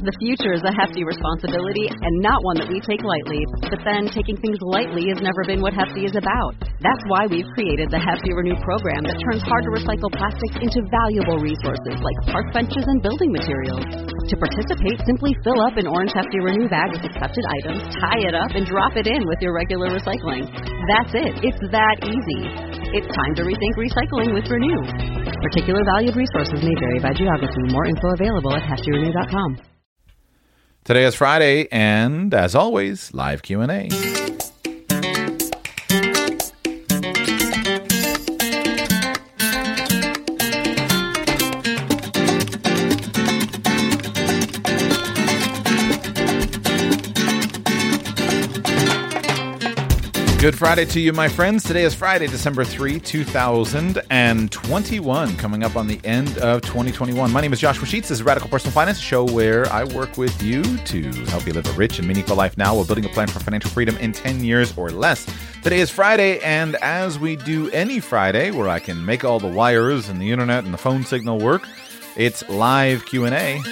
The future is a hefty responsibility and not one that we take lightly. But then taking things lightly has never been what Hefty is about. That's why we've created the Hefty Renew program that turns hard-to-recycle plastics into valuable resources like park benches and building materials. To participate, simply fill up an orange Hefty Renew bag with accepted items, tie it up, and drop it in with your regular recycling. That's it. It's that easy. It's time to rethink recycling with Renew. Particular valued resources may vary by geography. More info available at heftyrenew.com. Today is Friday, and as always, live Q&A. Good Friday to you, my friends. Today is Friday, December 3, 2021, coming up on the end of 2021. My name is Joshua Sheets. This is Radical Personal Finance, a show where I work with you to help you live a rich and meaningful life now while building a plan for financial freedom in 10 years or less. Today is Friday, and as we do any Friday where I can make all the wires and the internet and the phone signal work, it's live Q&A.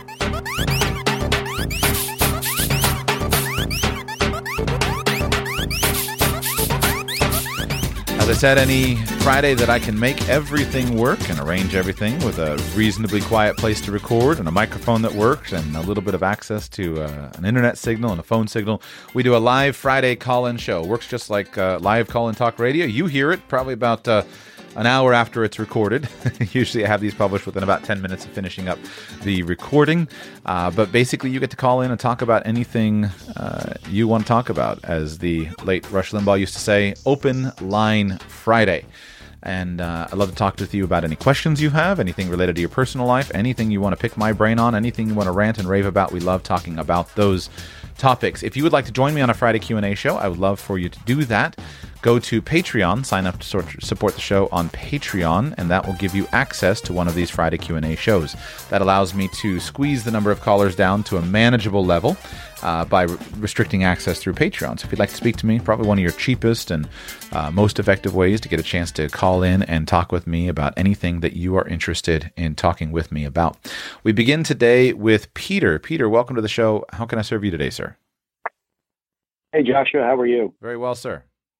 As I said, any Friday that I can make everything work and arrange everything with a reasonably quiet place to record and a microphone that works and a little bit of access to an internet signal and a phone signal, we do a live Friday call-in show. Works just like live call-in talk radio. You hear it probably about an hour after it's recorded. Usually I have these published within about 10 minutes of finishing up the recording. But basically you get to call in and talk about anything you want to talk about. As the late Rush Limbaugh used to say, open line Friday. And I'd love to talk with you about any questions you have, anything related to your personal life, anything you want to pick my brain on, anything you want to rant and rave about. We love talking about those topics. If you would like to join me on a Friday Q&A show, I would love for you to do that. Go to Patreon, sign up to support the show on Patreon, and that will give you access to one of these Friday Q&A shows. That allows me to squeeze the number of callers down to a manageable level by restricting access through Patreon. So if you'd like to speak to me, probably one of your cheapest and most effective ways to get a chance to call in and talk with me about anything that you are interested in talking with me about. We begin today with Peter. Peter, welcome to the show. How can I serve you today, sir? Hey, Joshua, how are you? Very well, sir.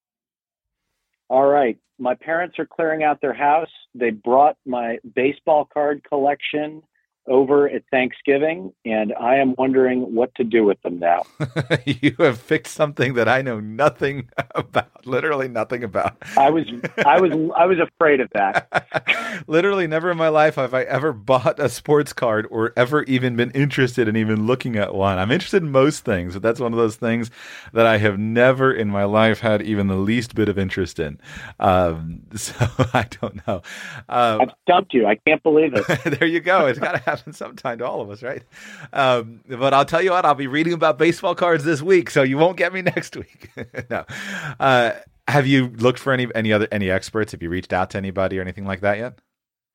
All right. My parents are clearing out their house. They brought my baseball card collection over at Thanksgiving, and I am wondering what to do with them now. You have picked something that I know nothing about, literally nothing about. I was afraid of that. Literally never in my life have I ever bought a sports card or ever even been interested in even looking at one. I'm interested in most things, but that's one of those things that I have never in my life had even the least bit of interest in. So I don't know. I've stumped you. I can't believe it. There you go. It's got to happen sometime to all of us, right? But I'll tell you what, I'll be reading about baseball cards this week, so you won't get me next week. No. Have you looked for any experts? Have you reached out to anybody or anything like that yet?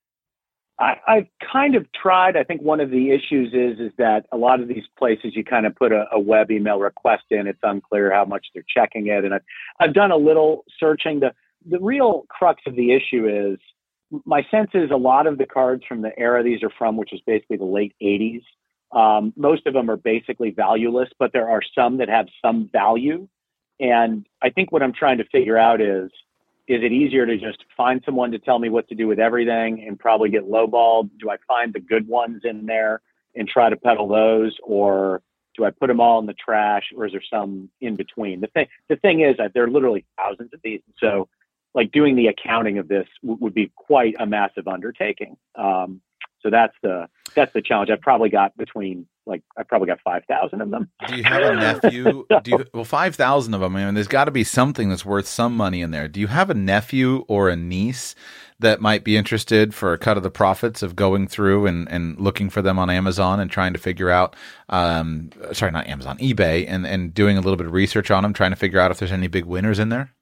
I've kind of tried. I think one of the issues is that a lot of these places you kind of put a web email request in. It's unclear how much they're checking it. And I've done a little searching. The real crux of the issue is, my sense is a lot of the cards from the era these are from, which is basically the late 80s, most of them are basically valueless, but there are some that have some value. And I think what I'm trying to figure out is it easier to just find someone to tell me what to do with everything and probably get lowballed? Do I find the good ones in there and try to peddle those? Or do I put them all in the trash? Or is there some in between? The thing is that there are literally thousands of these. So like doing the accounting of this would be quite a massive undertaking. So that's the challenge. I've probably got 5,000 of them. Do you have a nephew? 5,000 of them. I mean, there's got to be something that's worth some money in there. Do you have a nephew or a niece that might be interested for a cut of the profits of going through and looking for them on Amazon and trying to figure out, not Amazon, eBay, and doing a little bit of research on them, trying to figure out if there's any big winners in there?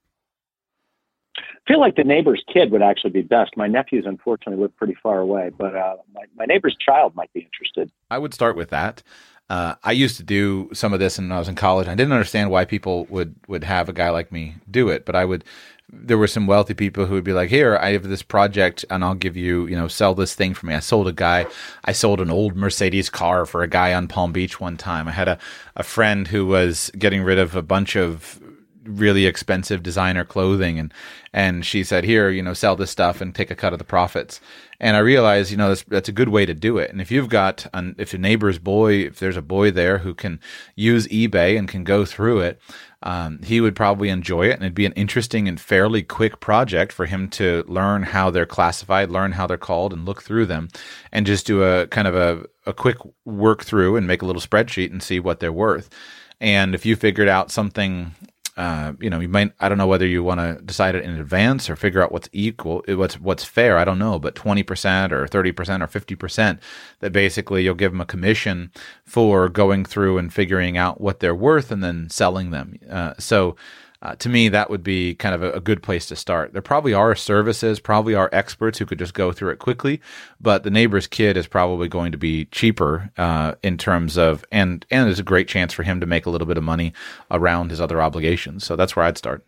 I feel like the neighbor's kid would actually be best. My nephews, unfortunately, live pretty far away, but my neighbor's child might be interested. I would start with that. I used to do some of this when I was in college. I didn't understand why people would have a guy like me do it, but there were some wealthy people who would be like, here, I have this project and I'll give you, sell this thing for me. I sold an old Mercedes car for a guy on Palm Beach one time. I had a friend who was getting rid of a bunch of really expensive designer clothing and she said, here, sell this stuff and take a cut of the profits. And I realized, that's a good way to do it. And if you've got, if your neighbor's boy, if there's a boy there who can use eBay and can go through it, he would probably enjoy it. And it'd be an interesting and fairly quick project for him to learn how they're classified, learn how they're called and look through them and just do a kind of a quick work through and make a little spreadsheet and see what they're worth. And if you figured out something, you might, I don't know whether you want to decide it in advance or figure out what's equal, what's fair. I don't know, but 20% or 30% or 50% that basically you'll give them a commission for going through and figuring out what they're worth and then selling them. So to me, that would be kind of a good place to start. There probably are services, probably are experts who could just go through it quickly, but the neighbor's kid is probably going to be cheaper in terms of, and there's a great chance for him to make a little bit of money around his other obligations. So that's where I'd start.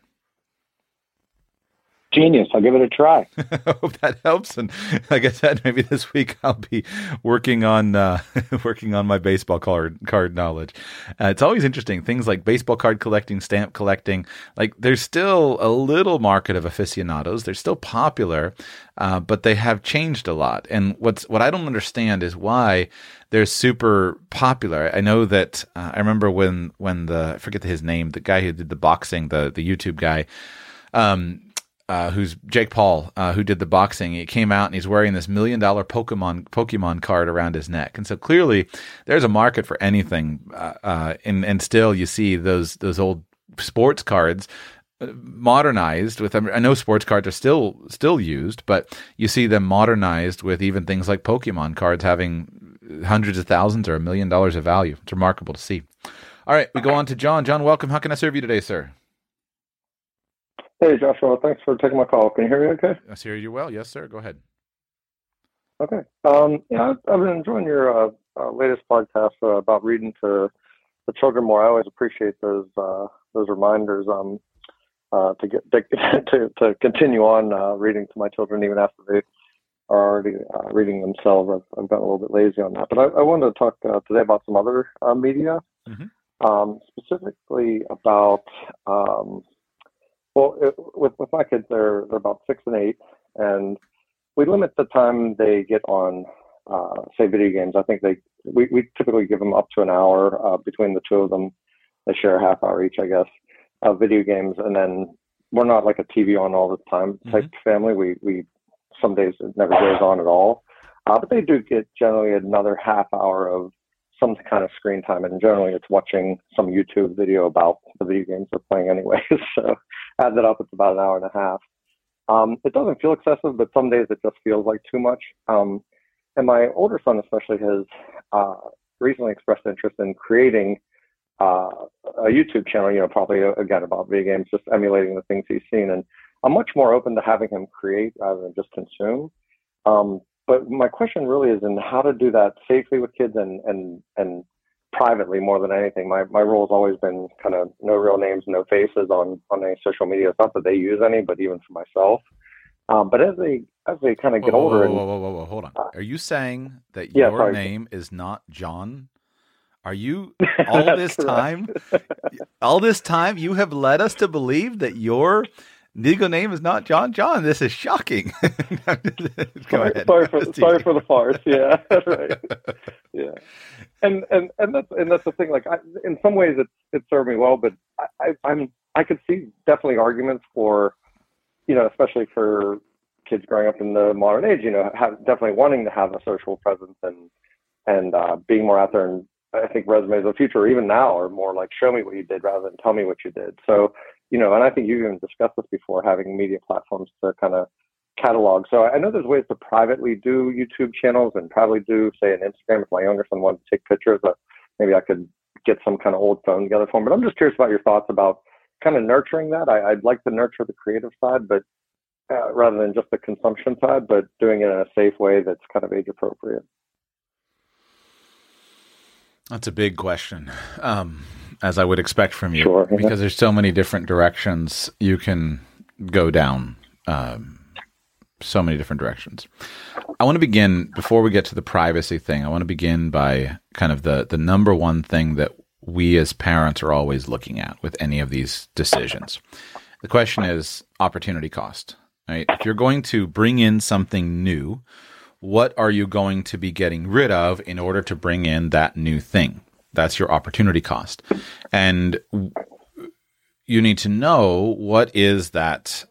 Genius. I'll give it a try. I hope that helps. And like I said, maybe this week I'll be working on my baseball card knowledge. It's always interesting. Things like baseball card collecting, stamp collecting, like there's still a little market of aficionados. They're still popular, but they have changed a lot. And what I don't understand is why they're super popular. I know that I remember when I forget his name, the guy who did the boxing, the YouTube guy, who's Jake Paul, who did the boxing. He came out and he's wearing this $1 million Pokemon card around his neck. And so clearly there's a market for anything. And still you see those old sports cards modernized with, I know sports cards are still used, but you see them modernized with even things like Pokemon cards having hundreds of thousands or $1 million of value. It's remarkable to see. All right, we go on to John. John, welcome. How can I serve you today, sir? Hey, Joshua. Thanks for taking my call. Can you hear me okay? I hear you well. Yes, sir. Go ahead. Okay. I've been enjoying your latest podcast about reading to the children more. I always appreciate those reminders to continue on reading to my children even after they are already reading themselves. I've gotten a little bit lazy on that. But I wanted to talk today about some other media, specifically about with my kids, they're about 6 and 8, and we limit the time they get on, say, video games. I think we typically give them up to an hour between the two of them. They share a half hour each, I guess, of video games, and then we're not like a TV on all the time type family. We some days it never goes on at all, but they do get generally another half hour of some kind of screen time, and generally it's watching some YouTube video about the video games they're playing anyway. So add that up, it's about an hour and a half. It doesn't feel excessive, but some days it just feels like too much. And my older son especially has recently expressed interest in creating a YouTube channel, probably again about video games, just emulating the things he's seen. And I'm much more open to having him create rather than just consume. But my question really is in how to do that safely with kids and privately more than anything. My rule has always been kind of no real names, no faces on any social media. It's not that they use any, but even for myself. But as they kind of get older, whoa, hold on. Are you saying that your name is not John? Are you all this time? All this time you have led us to believe that your legal name is not John. John, this is shocking. Go ahead. Sorry for the farce. Yeah, right. Yeah, and that's the thing. Like, in some ways, it served me well, but I could see definitely arguments for, especially for kids growing up in the modern age, definitely wanting to have a social presence and being more out there. And I think resumes of the future, even now, are more like show me what you did rather than tell me what you did. So. And I think you even discussed this before, having media platforms to kind of catalog. So I know there's ways to privately do YouTube channels and probably do, say, an Instagram. If my younger son wanted to take pictures, maybe I could get some kind of old phone together for him. But I'm just curious about your thoughts about kind of nurturing that. I'd like to nurture the creative side, but rather than just the consumption side, but doing it in a safe way that's kind of age appropriate. That's a big question, as I would expect from you, Sure. because there's so many different directions you can go down, so many different directions. I want to begin, before we get to the privacy thing, I want to begin by kind of the number one thing that we as parents are always looking at with any of these decisions. The question is opportunity cost, right? If you're going to bring in something new, what are you going to be getting rid of in order to bring in that new thing? That's your opportunity cost. And you need to know what is that,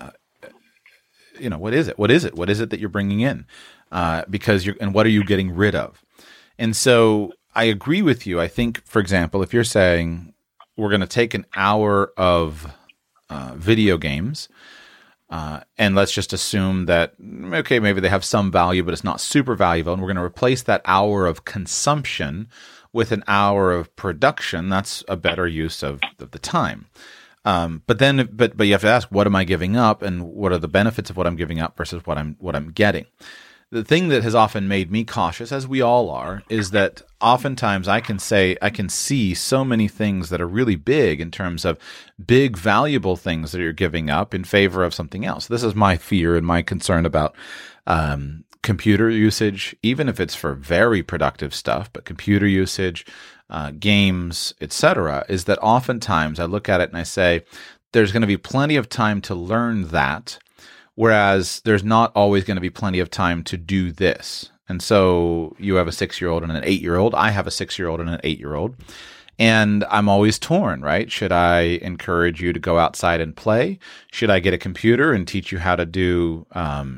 what is it? What is it? What is it that you're bringing in? And what are you getting rid of? And so I agree with you. I think, for example, if you're saying we're going to take an hour of video games, and let's just assume that, okay, maybe they have some value, but it's not super valuable, and we're going to replace that hour of consumption with an hour of production. That's a better use of the time. But you have to ask, what am I giving up, and what are the benefits of what I'm giving up versus what I'm getting? The thing that has often made me cautious, as we all are, is that oftentimes I can see so many things that are really big in terms of big, valuable things that you're giving up in favor of something else. This is my fear and my concern about computer usage, even if it's for very productive stuff, but computer usage, games, etc., is that oftentimes I look at it and I say, there's going to be plenty of time to learn that, whereas there's not always going to be plenty of time to do this. And so you have a 6-year-old and an 8-year-old. I have a 6-year-old and an 8-year-old. And I'm always torn, right? Should I encourage you to go outside and play? Should I get a computer and teach you how to do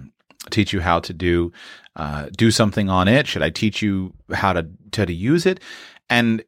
do something on it? Should I teach you how to use it? And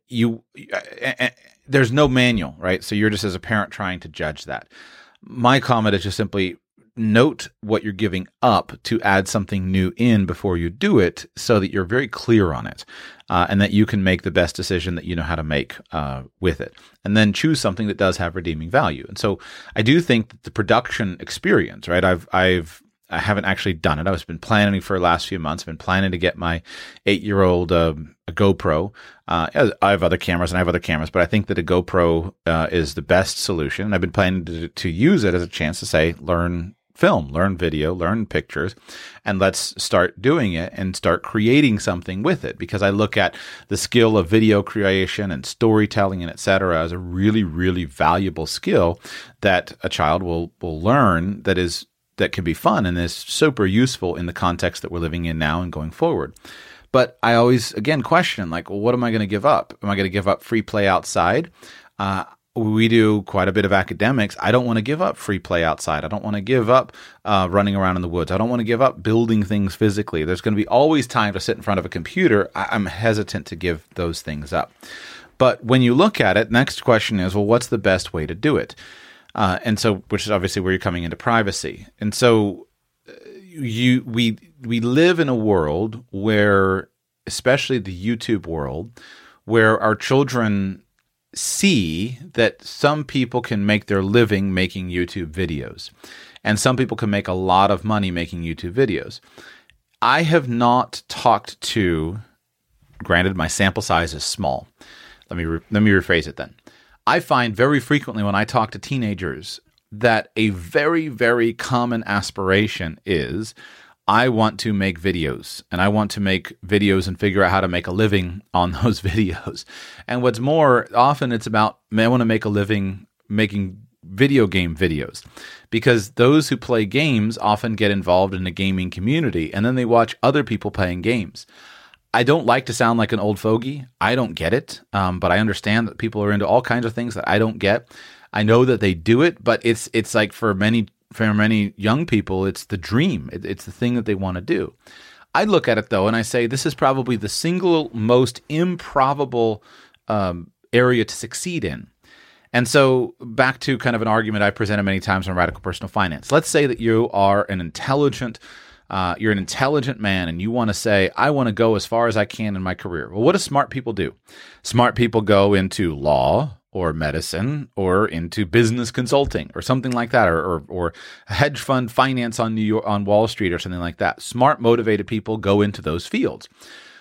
there's no manual, right? So you're just, as a parent, trying to judge that. My comment is just simply note what you're giving up to add something new in before you do it, so that you're very clear on it, and that you can make the best decision that you know how to make with it. And then choose something that does have redeeming value. And so I do think that the production experience, right? I haven't actually done it. I've been planning for the last few months. I've been planning to get my 8-year-old a GoPro. I have other cameras, but I think that a GoPro is the best solution. And I've been planning to use it as a chance to say, learn film, learn video, learn pictures, and let's start doing it and start creating something with it. Because I look at the skill of video creation and storytelling and et cetera as a really, really valuable skill that a child will learn that can be fun and is super useful in the context that we're living in now and going forward. But I always, again, question, like, well, what am I going to give up? Am I going to give up free play outside? We do quite a bit of academics. I don't want to give up free play outside. I don't want to give up running around in the woods. I don't want to give up building things physically. There's going to be always time to sit in front of a computer. I'm hesitant to give those things up. But when you look at it, next question is, well, what's the best way to do it? And so, which is obviously where you're coming into privacy. And so we live in a world where, especially the YouTube world, where our children see that some people can make their living making YouTube videos, and some people can make a lot of money making YouTube videos. I have not talked to, granted my sample size is small. Let me rephrase it then. I find very frequently when I talk to teenagers that a very, very common aspiration is, I want to make videos, and I want to make videos and figure out how to make a living on those videos. And what's more, often it's about, I want to make a living making video game videos, because those who play games often get involved in a gaming community, and then they watch other people playing games. I don't like to sound like an old fogey. I don't get it, but I understand that people are into all kinds of things that I don't get. I know that they do it, but it's like for many young people, it's the dream. It's the thing that they want to do. I look at it though, and I say this is probably the single most improbable area to succeed in. And so back to kind of an argument I presented many times on Radical Personal Finance. Let's say that you are an intelligent man, and you want to say, I want to go as far as I can in my career. Well, what do smart people do? Smart people go into law or medicine or into business consulting or something like that, or hedge fund finance on Wall Street or something like that. Smart, motivated people go into those fields.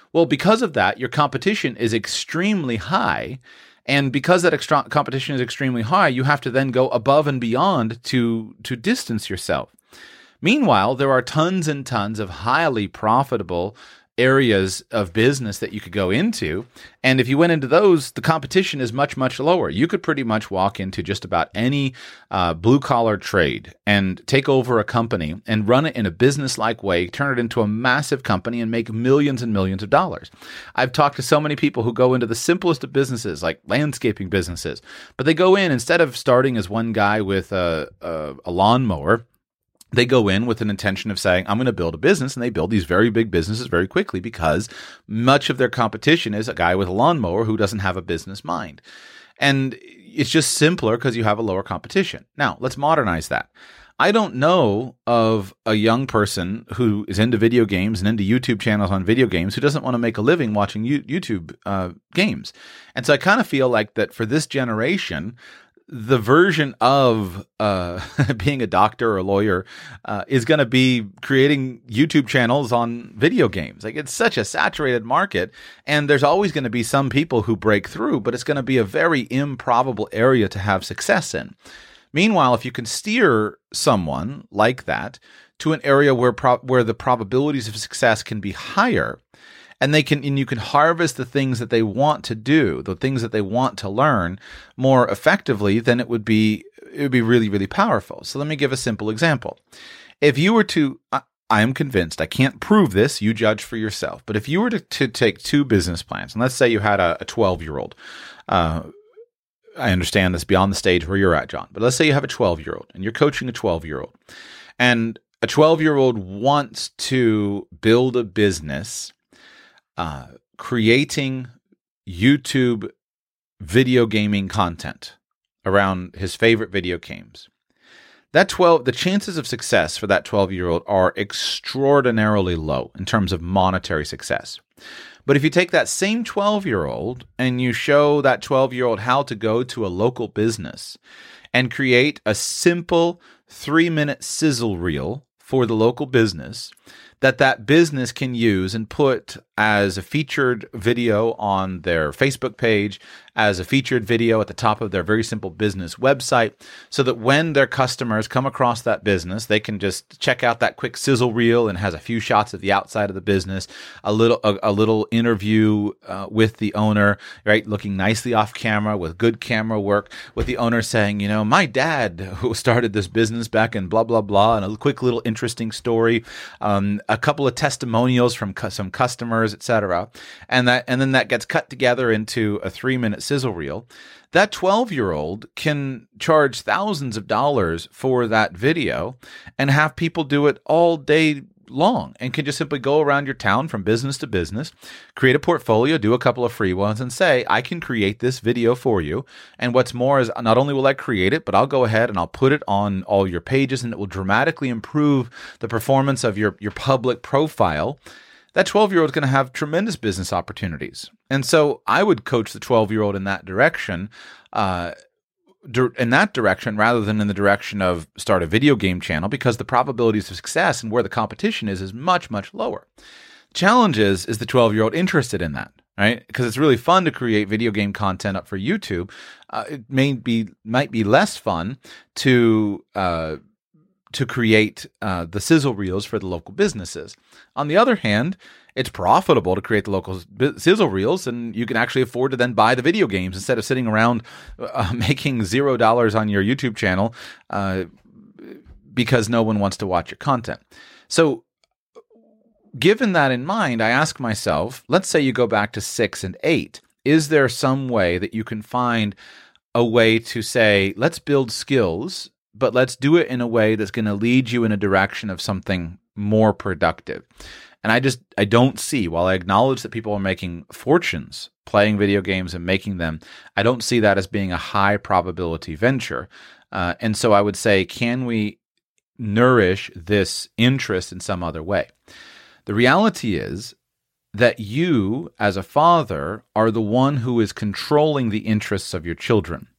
Well, because of that, your competition is extremely high. And because that competition is extremely high, you have to then go above and beyond to distance yourself. Meanwhile, there are tons and tons of highly profitable areas of business that you could go into. And if you went into those, the competition is much, much lower. You could pretty much walk into just about any blue-collar trade and take over a company and run it in a business-like way, turn it into a massive company and make millions and millions of dollars. I've talked to so many people who go into the simplest of businesses, like landscaping businesses, but they go in, instead of starting as one guy with a lawnmower, they go in with an intention of saying, I'm going to build a business, and they build these very big businesses very quickly because much of their competition is a guy with a lawnmower who doesn't have a business mind. And it's just simpler because you have a lower competition. Now, let's modernize that. I don't know of a young person who is into video games and into YouTube channels on video games who doesn't want to make a living watching YouTube games. And so I kind of feel like that for this generation, the version of being a doctor or a lawyer is going to be creating YouTube channels on video games. Like, it's such a saturated market, and there's always going to be some people who break through, but it's going to be a very improbable area to have success in. Meanwhile, if you can steer someone like that to an area where the probabilities of success can be higher, and you can harvest the things that they want to do, the things that they want to learn more effectively, then it would be really, really powerful. So let me give a simple example. If you were to, I am convinced, I can't prove this, you judge for yourself, but if you were to take two business plans, and let's say you had a 12-year-old, I understand this beyond the stage where you're at, John, but let's say you have a 12-year-old and you're coaching a 12-year-old, and a 12-year-old wants to build a business creating YouTube video gaming content around his favorite video games. The chances of success for that 12-year-old are extraordinarily low in terms of monetary success. But if you take that same 12-year-old and you show that 12-year-old how to go to a local business and create a simple 3-minute sizzle reel for the local business that business can use and put as a featured video on their Facebook page, as a featured video at the top of their very simple business website, so that when their customers come across that business, they can just check out that quick sizzle reel and has a few shots of the outside of the business, a little interview with the owner, right, looking nicely off camera with good camera work, with the owner saying, my dad who started this business back in blah, blah, blah, and a quick little interesting story, a couple of testimonials from some customers, etc., and then that gets cut together into a 3-minute sizzle reel. That 12-year-old can charge thousands of dollars for that video and have people do it all day long, and can just simply go around your town from business to business, create a portfolio, do a couple of free ones, and say, I can create this video for you. And what's more is, not only will I create it, but I'll go ahead and I'll put it on all your pages, and it will dramatically improve the performance of your public profile. That 12-year-old is going to have tremendous business opportunities. And so I would coach the 12-year-old in that direction, rather than in the direction of start a video game channel, because the probabilities of success and where the competition is much, much lower. Challenge is the 12-year-old interested in that, right? Because it's really fun to create video game content up for YouTube. It might be less fun to create the sizzle reels for the local businesses. On the other hand, it's profitable to create the local sizzle reels, and you can actually afford to then buy the video games instead of sitting around making $0 on your YouTube channel because no one wants to watch your content. So given that in mind, I ask myself, let's say you go back to 6 and 8. Is there some way that you can find a way to say, let's build skills, but let's do it in a way that's going to lead you in a direction of something more productive? And I don't see, while I acknowledge that people are making fortunes playing video games and making them, I don't see that as being a high probability venture. And so I would say, can we nourish this interest in some other way? The reality is that you, as a father, are the one who is controlling the interests of your children.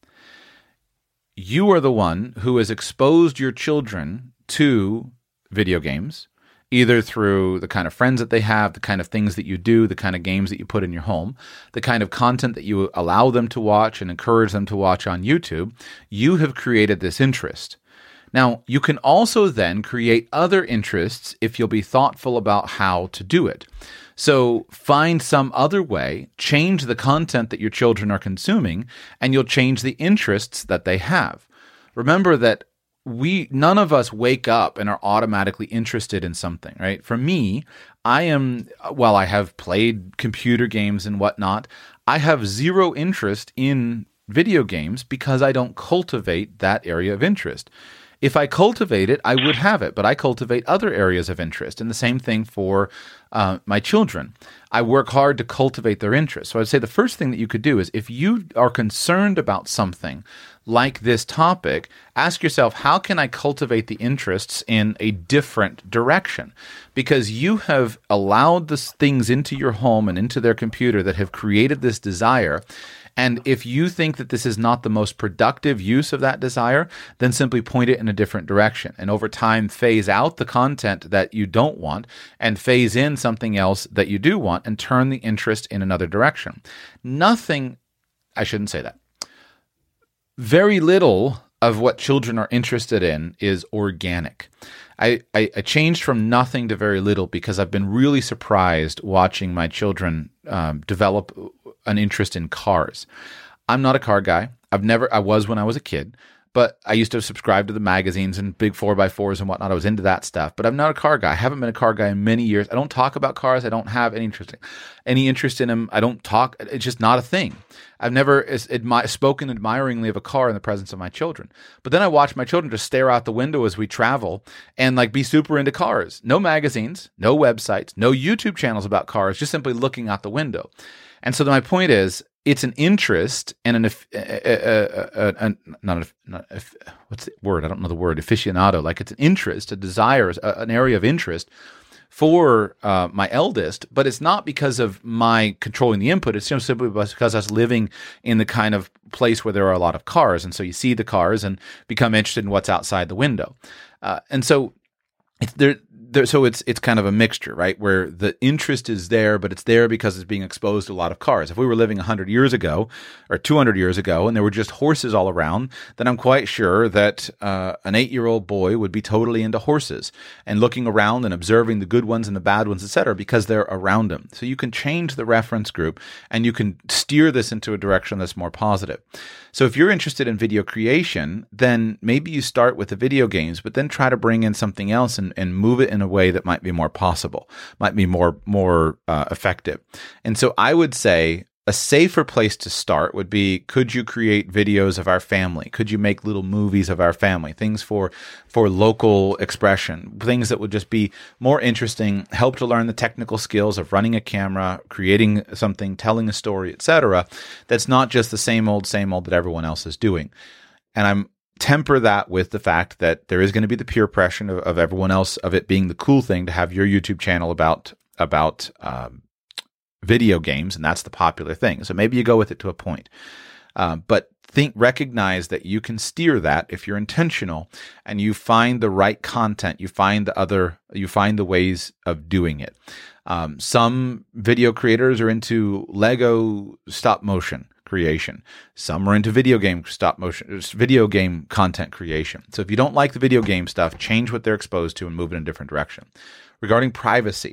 You are the one who has exposed your children to video games either through the kind of friends that they have, the kind of things that you do, the kind of games that you put in your home, the kind of content that you allow them to watch and encourage them to watch on YouTube, you have created this interest. Now, you can also then create other interests if you'll be thoughtful about how to do it. So find some other way, change the content that your children are consuming, and you'll change the interests that they have. Remember that none of us wake up and are automatically interested in something, right? For me, I have played computer games and whatnot. I have zero interest in video games because I don't cultivate that area of interest. If I cultivate it, I would have it, but I cultivate other areas of interest. And the same thing for my children. I work hard to cultivate their interest. So I'd say the first thing that you could do is if you are concerned about something like this topic, ask yourself, how can I cultivate the interests in a different direction? Because you have allowed these things into your home and into their computer that have created this desire. And if you think that this is not the most productive use of that desire, then simply point it in a different direction. And over time, phase out the content that you don't want and phase in something else that you do want and turn the interest in another direction. Very little of what children are interested in is organic. I changed from nothing to very little because I've been really surprised watching my children develop an interest in cars. I'm not a car guy. I was when I was a kid, but I used to subscribe to the magazines and big 4x4s and whatnot. I was into that stuff, but I'm not a car guy. I haven't been a car guy in many years. I don't talk about cars. I don't have any interest in them. I don't talk. It's just not a thing. I've never spoken admiringly of a car in the presence of my children. But then I watch my children just stare out the window as we travel and be super into cars. No magazines, no websites, no YouTube channels about cars, just simply looking out the window. And so my point is, it's an interest and what's the word? I don't know the word. Aficionado. It's an interest, a desire, an area of interest for my eldest, but it's not because of my controlling the input. It's just simply because I was living in the kind of place where there are a lot of cars, and so you see the cars and become interested in what's outside the window, and so it's kind of a mixture, right? Where the interest is there, but it's there because it's being exposed to a lot of cars. If we were living 100 years ago or 200 years ago and there were just horses all around, then I'm quite sure that an 8-year-old boy would be totally into horses and looking around and observing the good ones and the bad ones, etc., because they're around him. So you can change the reference group and you can steer this into a direction that's more positive. So if you're interested in video creation, then maybe you start with the video games, but then try to bring in something else and move it in a way that might be more possible, might be more effective. And so I would say a safer place to start would be, could you create videos of our family? Could you make little movies of our family? Things for local expression, things that would just be more interesting, help to learn the technical skills of running a camera, creating something, telling a story, etc. That's not just the same old that everyone else is doing. And I'm temper that with the fact that there is going to be the peer pressure of everyone else, of it being the cool thing to have your YouTube channel about video games, and that's the popular thing. So maybe you go with it to a point. But recognize that you can steer that if you're intentional and you find the right content, you find the ways of doing it. Some video creators are into Lego stop motion creation. Some are into video game content creation. So if you don't like the video game stuff, change what they're exposed to and move in a different direction. Regarding privacy,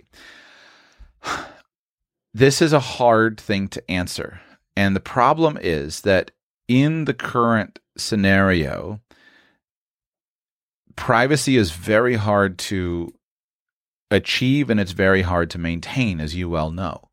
this is a hard thing to answer. And the problem is that in the current scenario, privacy is very hard to achieve and it's very hard to maintain, as you well know.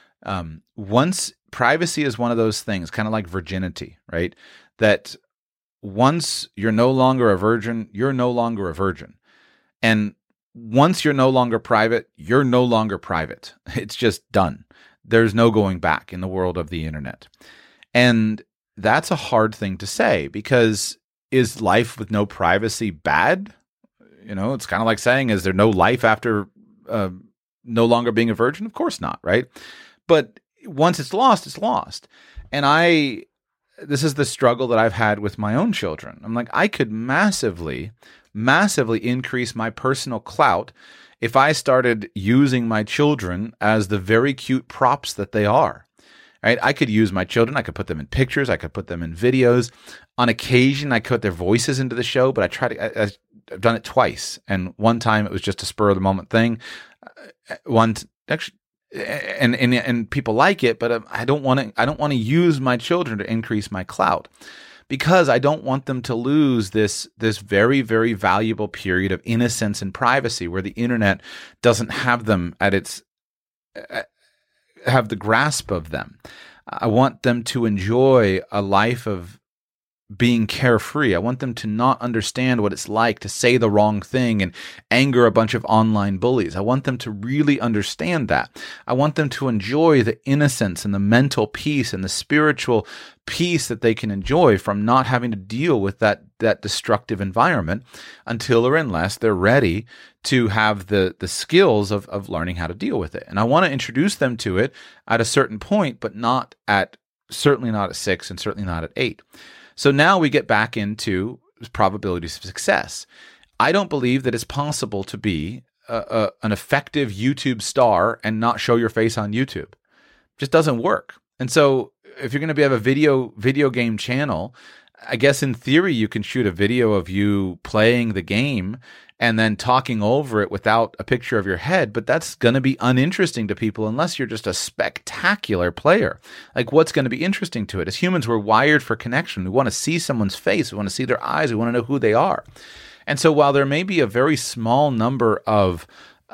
Privacy is one of those things, kind of like virginity, right? That once you're no longer a virgin, you're no longer a virgin. And once you're no longer private, you're no longer private. It's just done. There's no going back in the world of the internet. And that's a hard thing to say, because is life with no privacy bad? It's kind of like saying, is there no life after no longer being a virgin? Of course not, right? But once it's lost, it's lost. And this is the struggle that I've had with my own children. I'm like, I could massively increase my personal clout if I started using my children as the very cute props that they are. Right? I could use my children. I could put them in pictures. I could put them in videos. On occasion, I could put their voices into the show, but I've done it twice. And one time it was just a spur of the moment thing. And people like it, but I don't want to use my children to increase my clout, because I don't want them to lose this very, very valuable period of innocence and privacy where the internet doesn't have them have the grasp of them. I want them to enjoy a life of being carefree. I want them to not understand what it's like to say the wrong thing and anger a bunch of online bullies. I want them to really understand that. I want them to enjoy the innocence and the mental peace and the spiritual peace that they can enjoy from not having to deal with that destructive environment until or unless they're ready to have the skills of learning how to deal with it. And I want to introduce them to it at a certain point, but certainly not at 6 and certainly not at 8. So now we get back into probabilities of success. I don't believe that it's possible to be an effective YouTube star and not show your face on YouTube. It just doesn't work. And so if you're going to have a video game channel, I guess in theory you can shoot a video of you playing the game and then talking over it without a picture of your head, but that's going to be uninteresting to people unless you're just a spectacular player. Like, what's going to be interesting to it? As humans, we're wired for connection. We want to see someone's face. We want to see their eyes. We want to know who they are. And so while there may be a very small number of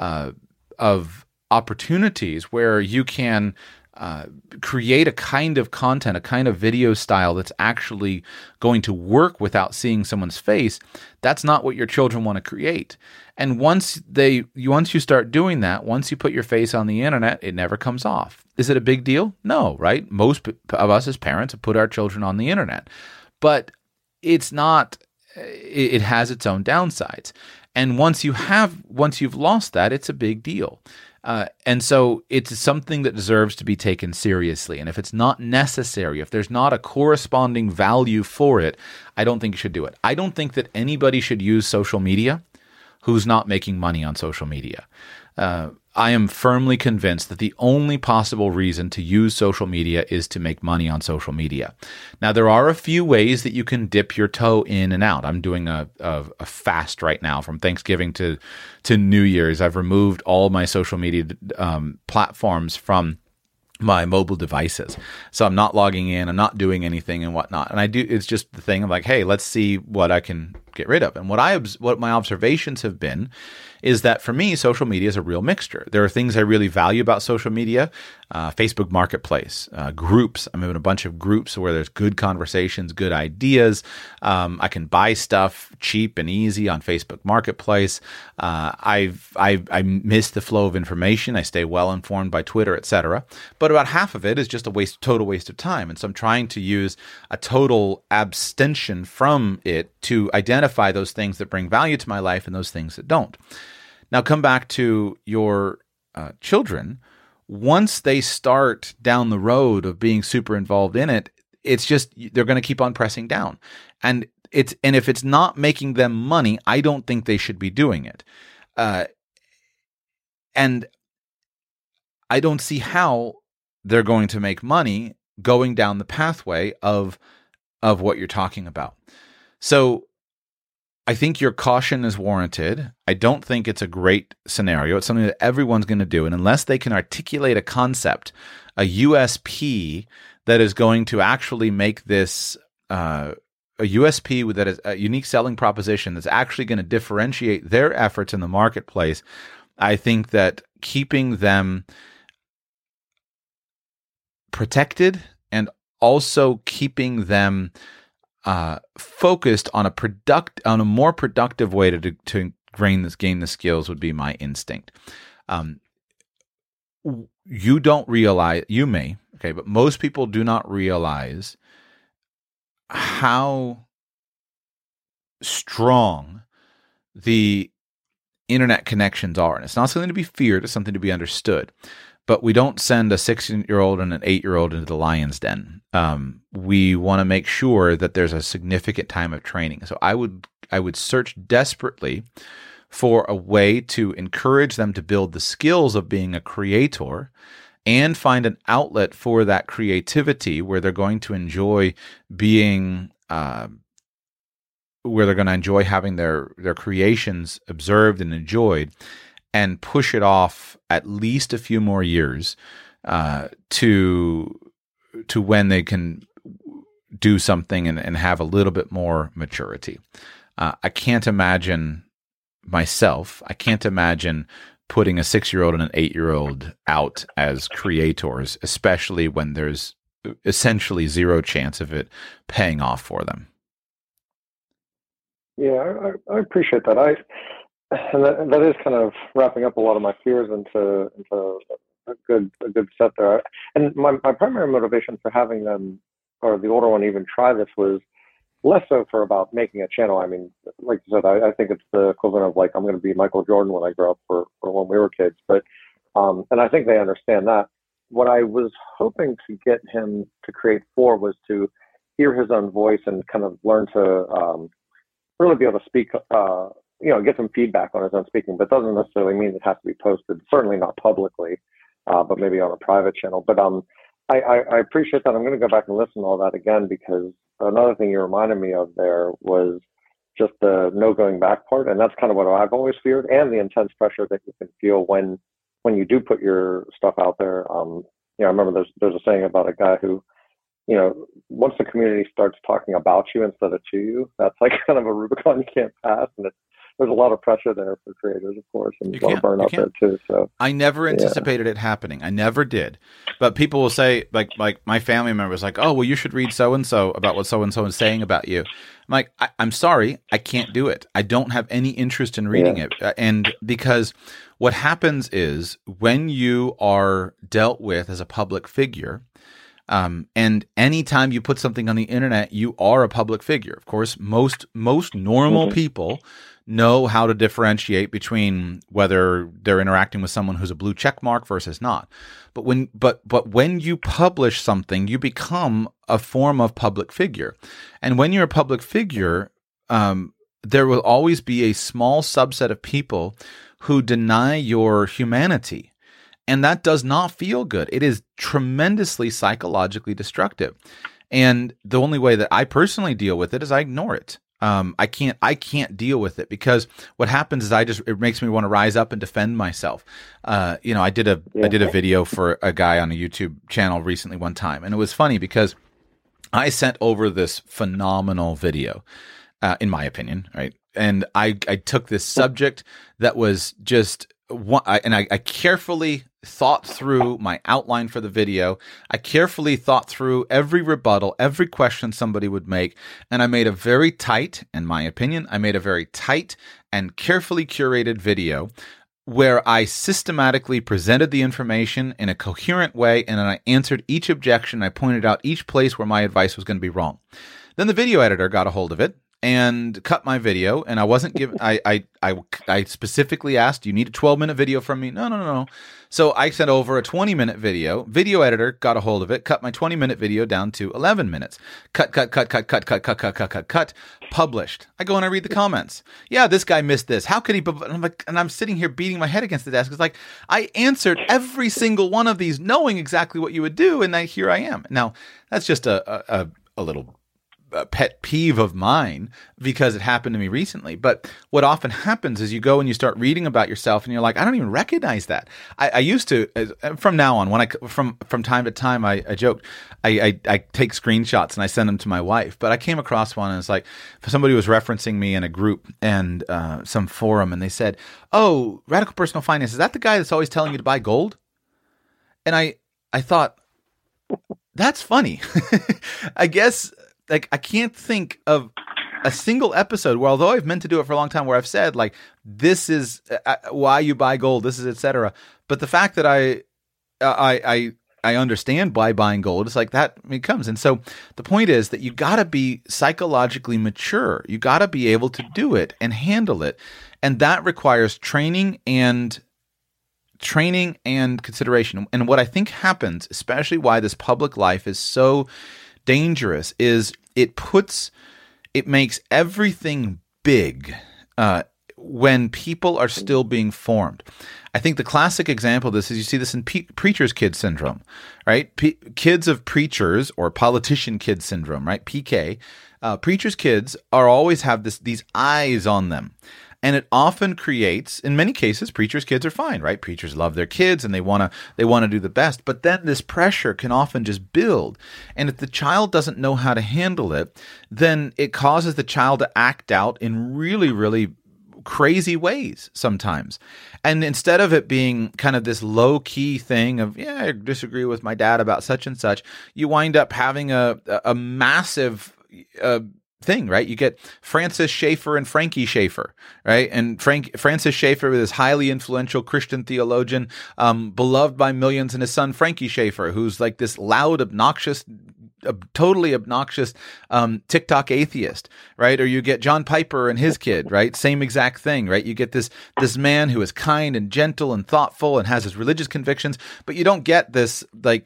opportunities where you can create a kind of content, a kind of video style that's actually going to work without seeing someone's face, that's not what your children want to create. And once you start doing that, once you put your face on the internet, it never comes off. Is it a big deal? No, right? Most of us as parents have put our children on the internet, but it's not. It has its own downsides. And once you've lost that, it's a big deal. And so it's something that deserves to be taken seriously. And if it's not necessary, if there's not a corresponding value for it, I don't think you should do it. I don't think that anybody should use social media who's not making money on social media. I am firmly convinced that the only possible reason to use social media is to make money on social media. Now, there are a few ways that you can dip your toe in and out. I'm doing a fast right now from Thanksgiving to New Year's. I've removed all my social media platforms from my mobile devices. So I'm not logging in, I'm not doing anything and whatnot. And it's just the thing of like, hey, let's see what I can get rid of. And what my observations have been is that for me, social media is a real mixture. There are things I really value about social media. Facebook Marketplace, groups. I'm in a bunch of groups where there's good conversations, good ideas. I can buy stuff cheap and easy on Facebook Marketplace. I miss the flow of information. I stay well informed by Twitter, etc. But about half of it is just total waste of time. And so I'm trying to use a total abstention from it to identify those things that bring value to my life and those things that don't. Now come back to your children. Once they start down the road of being super involved in it, it's just they're going to keep on pressing down. And if it's not making them money, I don't think they should be doing it. And I don't see how they're going to make money going down the pathway of what you're talking about. So I think your caution is warranted. I don't think it's a great scenario. It's something that everyone's going to do. And unless they can articulate a concept, a USP that is going to actually make this a USP that is a unique selling proposition that's actually going to differentiate their efforts in the marketplace, I think that keeping them protected and also keeping them focused on a more productive way to gain the skills would be my instinct. You don't realize, you may, okay, but most people do not realize how strong the internet connections are. And it's not something to be feared, it's something to be understood. But we don't send a 6-year-old and an 8-year-old into the lion's den. We want to make sure that there's a significant time of training. So I would search desperately for a way to encourage them to build the skills of being a creator and find an outlet for that creativity where they're going to enjoy being, where they're going to enjoy having their creations observed and enjoyed, and push it off at least a few more years to when they can do something and have a little bit more maturity. I can't imagine myself. I can't imagine putting a 6-year-old and an 8-year-old out as creators, especially when there's essentially zero chance of it paying off for them. Yeah, I appreciate that. And that is kind of wrapping up a lot of my fears into a good set there. And my primary motivation for having them, or the older one, even try this was less so for about making a channel. I mean, like you said, I think it's the equivalent of like, I'm going to be Michael Jordan when I grow up for when we were kids. But, and I think they understand that. What I was hoping to get him to create for was to hear his own voice and kind of learn to really be able to speak, get some feedback on his own speaking, but doesn't necessarily mean it has to be posted, certainly not publicly, but maybe on a private channel. But I appreciate that. I'm going to go back and listen to all that again, because another thing you reminded me of there was just the no going back part. And that's kind of what I've always feared, and the intense pressure that you can feel when you do put your stuff out there. I remember there's a saying about a guy who, once the community starts talking about you instead of to you, that's like kind of a Rubicon you can't pass. And there's a lot of pressure there for creators, of course, and a lot of burnout there too. So I never anticipated it happening. I never did. But people will say, like my family members, like, "Oh, well, you should read so and so about what so and so is saying about you." I'm like, I'm sorry, I can't do it. I don't have any interest in reading it, and because what happens is when you are dealt with as a public figure. And anytime you put something on the internet, you are a public figure. Of course, most normal people know how to differentiate between whether they're interacting with someone who's a blue check mark versus not. But when you publish something, you become a form of public figure. And when you're a public figure, there will always be a small subset of people who deny your humanity. And that does not feel good. It is tremendously psychologically destructive. And the only way that I personally deal with it is I ignore it. I can't deal with it, because what happens is it makes me want to rise up and defend myself. I did a video for a guy on a YouTube channel recently one time, and it was funny because I sent over this phenomenal video, in my opinion, right? And I took this subject that was just I carefully thought through my outline for the video. I carefully thought through every rebuttal, every question somebody would make, and I made a very tight, in my opinion, and carefully curated video where I systematically presented the information in a coherent way, and then I answered each objection. I pointed out each place where my advice was going to be wrong. Then the video editor got a hold of it and cut my video, and I wasn't given. I specifically asked, "Do you need a 12-minute video from me?" No. So I sent over a 20-minute video. Video editor got a hold of it, cut my 20-minute video down to 11 minutes. Cut. Published. I go and I read the comments. Yeah, this guy missed this. How could he? And I'm sitting here beating my head against the desk. It's like, I answered every single one of these, knowing exactly what you would do, and here I am. Now that's just a little pet peeve of mine because it happened to me recently. But what often happens is you go and you start reading about yourself and you're like, I don't even recognize that. I used to, from now on, when from time to time, I joked, I take screenshots and I send them to my wife. But I came across one and it's like, somebody was referencing me in a group and some forum, and they said, "Oh, Radical Personal Finance, is that the guy that's always telling you to buy gold?" And I thought, that's funny. I guess, like, I can't think of a single episode where, although I've meant to do it for a long time, where I've said, like, this is why you buy gold, this is etc. But the fact that I understand why buying gold, it's like that it comes. And so the point is that you got to be psychologically mature. You got to be able to do it and handle it. And that requires training and consideration. And what I think happens, especially why this public life is so dangerous, is it makes everything big. when people are still being formed. I think the classic example of this is you see this in preacher's kid syndrome, right? Kids of preachers or politician kid syndrome, right? PK. Preacher's kids always have these eyes on them. And it often creates, in many cases, preachers' kids are fine, right? Preachers love their kids and they want to do the best. But then this pressure can often just build. And if the child doesn't know how to handle it, then it causes the child to act out in really, really crazy ways sometimes. And instead of it being kind of this low-key thing of, yeah, I disagree with my dad about such and such, you wind up having a massive thing, right? You get Francis Schaeffer and Frankie Schaeffer, right? And Francis Schaeffer was this highly influential Christian theologian, beloved by millions, and his son Frankie Schaeffer, who's like this loud, obnoxious, totally obnoxious TikTok atheist, right? Or you get John Piper and his kid, right? Same exact thing, right? You get this man who is kind and gentle and thoughtful and has his religious convictions, but you don't get this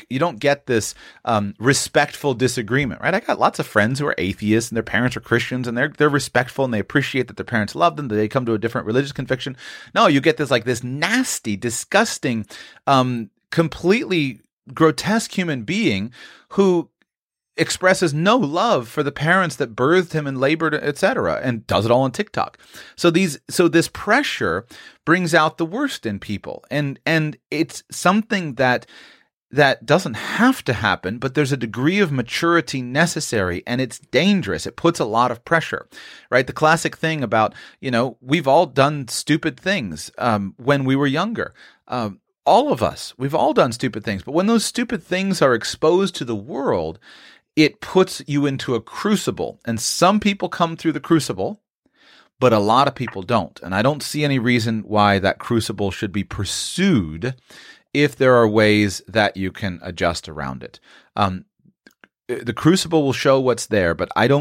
respectful disagreement, right? I got lots of friends who are atheists and their parents are Christians and they're respectful and they appreciate that their parents love them, that they come to a different religious conviction. No, you get this nasty, disgusting, completely grotesque human being who expresses no love for the parents that birthed him and labored, etc., and does it all on TikTok. So this pressure brings out the worst in people, and it's something that doesn't have to happen, but there's a degree of maturity necessary, and it's dangerous. It puts a lot of pressure, right? The classic thing about, we've all done stupid things when we were younger. All of us, we've all done stupid things, but when those stupid things are exposed to the world, it puts you into a crucible, and some people come through the crucible, but a lot of people don't. And I don't see any reason why that crucible should be pursued if there are ways that you can adjust around it. The crucible will show what's there, but I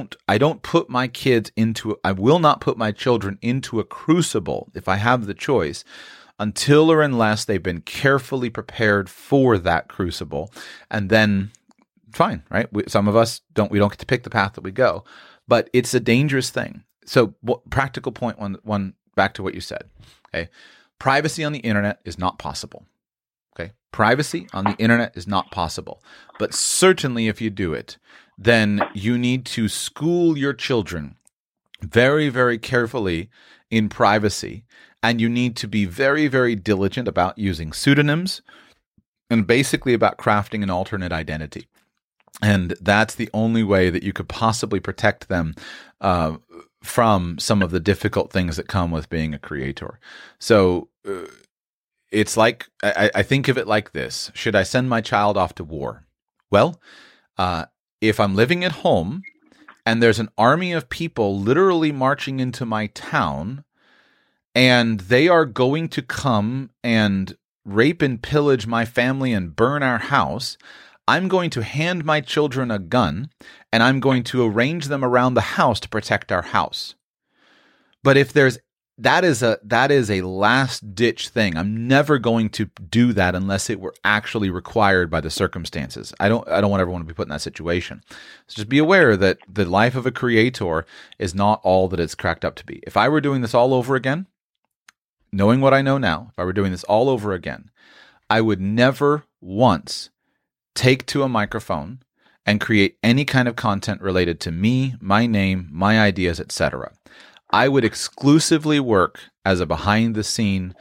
will not put my children into a crucible if I have the choice, until or unless they've been carefully prepared for that crucible, and then fine, right? Some of us we don't get to pick the path that we go, but it's a dangerous thing. So practical point one, back to what you said, okay? Privacy on the internet is not possible, okay? Privacy on the internet is not possible, but certainly if you do it, then you need to school your children very, very carefully in privacy, and you need to be very, very diligent about using pseudonyms and basically about crafting an alternate identity. And that's the only way that you could possibly protect them from some of the difficult things that come with being a creator. So it's like, I think of it like this. Should I send my child off to war? Well, if I'm living at home and there's an army of people literally marching into my town, and they are going to come and rape and pillage my family and burn our house, I'm going to hand my children a gun, and I'm going to arrange them around the house to protect our house. But if that is a last ditch thing. I'm never going to do that unless it were actually required by the circumstances. I don't want everyone to be put in that situation. So just be aware that the life of a creator is not all that it's cracked up to be. If I were doing this all over again, knowing what I know now, if I were doing this all over again, I would never once take to a microphone and create any kind of content related to me, my name, my ideas, etc. I would exclusively work as a behind-the-scene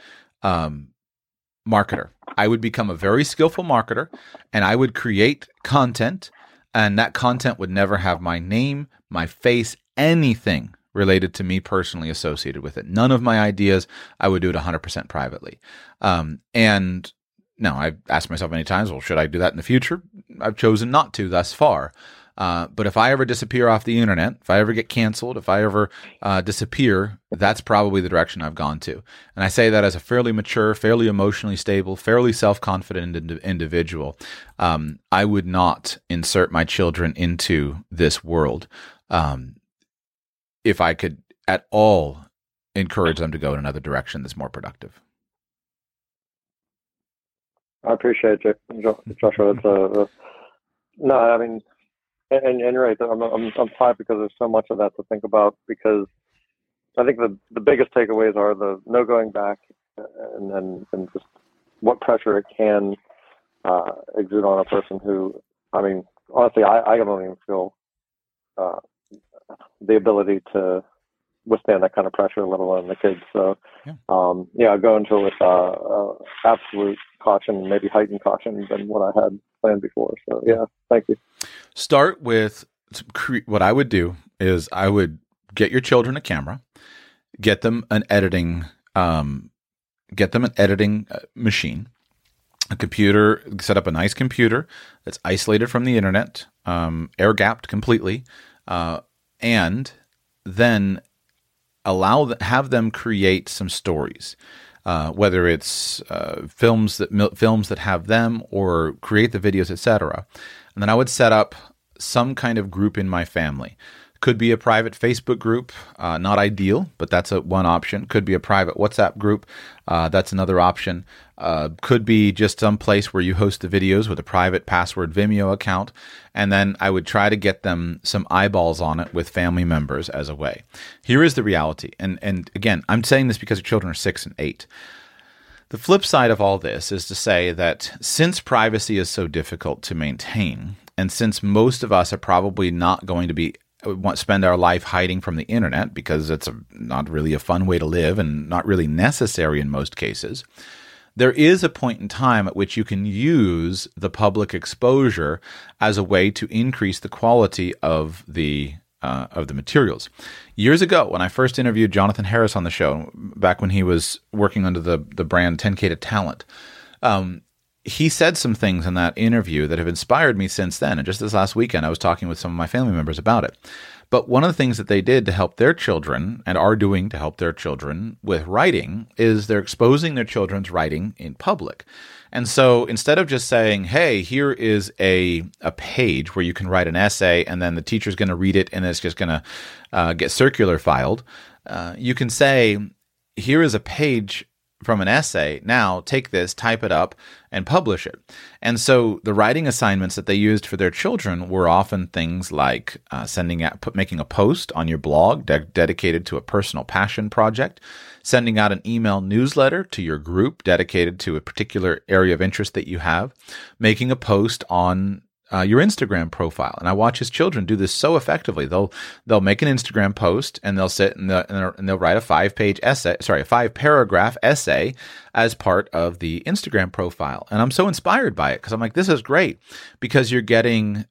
marketer. I would become a very skillful marketer, and I would create content, and that content would never have my name, my face, anything related to me personally associated with it. None of my ideas. I would do it 100% privately. And now, I've asked myself many times, well, should I do that in the future? I've chosen not to thus far. But if I ever disappear off the internet, if I ever get canceled, if I ever disappear, that's probably the direction I've gone to. And I say that as a fairly mature, fairly emotionally stable, fairly self-confident individual. I would not insert my children into this world if I could at all encourage them to go in another direction that's more productive. I appreciate it, Joshua. No, I mean, and you're right. I'm tired because there's so much of that to think about, because I think the biggest takeaways are the no going back, and just what pressure it can exude on a person who, I mean, honestly, I don't even feel the ability to withstand that kind of pressure, let alone the kids. So, go into it with absolute caution, maybe heightened caution than what I had planned before. So, thank you. Start with what I would do is I would get your children a camera, get them an editing machine, a computer, set up a nice computer that's isolated from the internet, air gapped completely, and then have them create some stories, whether it's films that have them or create the videos, etc. And then I would set up some kind of group in my family. Could be a private Facebook group, not ideal, but that's one option. Could be a private WhatsApp group, that's another option. Could be just some place where you host the videos with a private password Vimeo account, and then I would try to get them some eyeballs on it with family members as a way. Here is the reality, and again, I'm saying this because your children are 6 and 8. The flip side of all this is to say that since privacy is so difficult to maintain, and since most of us are probably not going to spend our life hiding from the internet because it's not really a fun way to live and not really necessary in most cases, there is a point in time at which you can use the public exposure as a way to increase the quality of the materials. Years ago, when I first interviewed Jonathan Harris on the show, back when he was working under the brand 10K to Talent, he said some things in that interview that have inspired me since then. And just this last weekend, I was talking with some of my family members about it. But one of the things that they did to help their children, and are doing to help their children with writing, is they're exposing their children's writing in public. And so instead of just saying, hey, here is a page where you can write an essay and then the teacher's going to read it and it's just going to get circular filed, you can say, here is a page from an essay. Now take this, type it up, and publish it. And so the writing assignments that they used for their children were often things like making a post on your blog dedicated to a personal passion project, sending out an email newsletter to your group dedicated to a particular area of interest that you have, making a post on your Instagram profile. And I watch his children do this so effectively. They'll make an Instagram post and they'll sit and they'll write a 5-paragraph essay as part of the Instagram profile. And I'm so inspired by it because I'm like, this is great because you're getting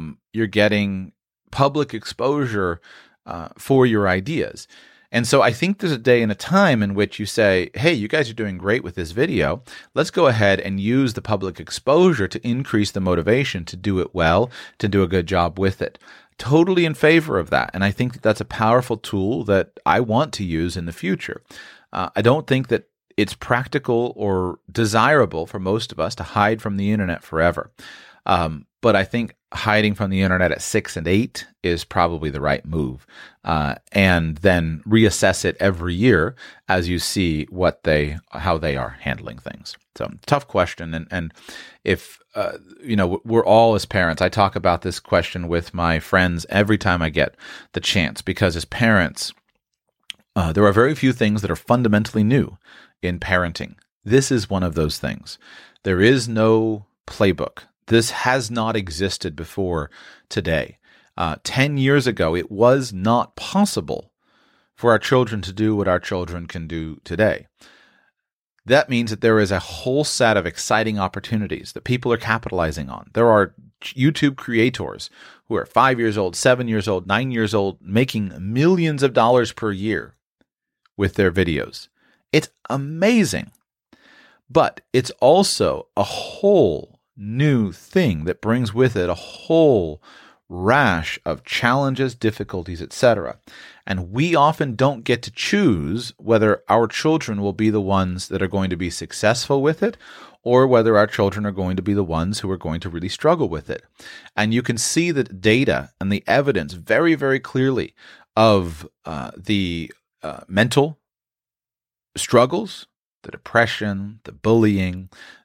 public exposure for your ideas. And so I think there's a day and a time in which you say, hey, you guys are doing great with this video. Let's go ahead and use the public exposure to increase the motivation to do it well, to do a good job with it. Totally in favor of that. And I think that that's a powerful tool that I want to use in the future. I don't think that it's practical or desirable for most of us to hide from the internet forever. But I think hiding from the internet at 6 and 8 is probably the right move. And then reassess it every year as you see how they are handling things. So tough question. And if, we're all as parents, I talk about this question with my friends every time I get the chance, because as parents, there are very few things that are fundamentally new in parenting. This is one of those things. There is no playbook. This has not existed before today. 10 years ago, it was not possible for our children to do what our children can do today. That means that there is a whole set of exciting opportunities that people are capitalizing on. There are YouTube creators who are 5 years old, 7 years old, 9 years old, making millions of dollars per year with their videos. It's amazing. But it's also a whole new thing that brings with it a whole rash of challenges, difficulties, etc. And we often don't get to choose whether our children will be the ones that are going to be successful with it or whether our children are going to be the ones who are going to really struggle with it. And you can see the data and the evidence very, very clearly of the mental struggles, the depression, the bullying,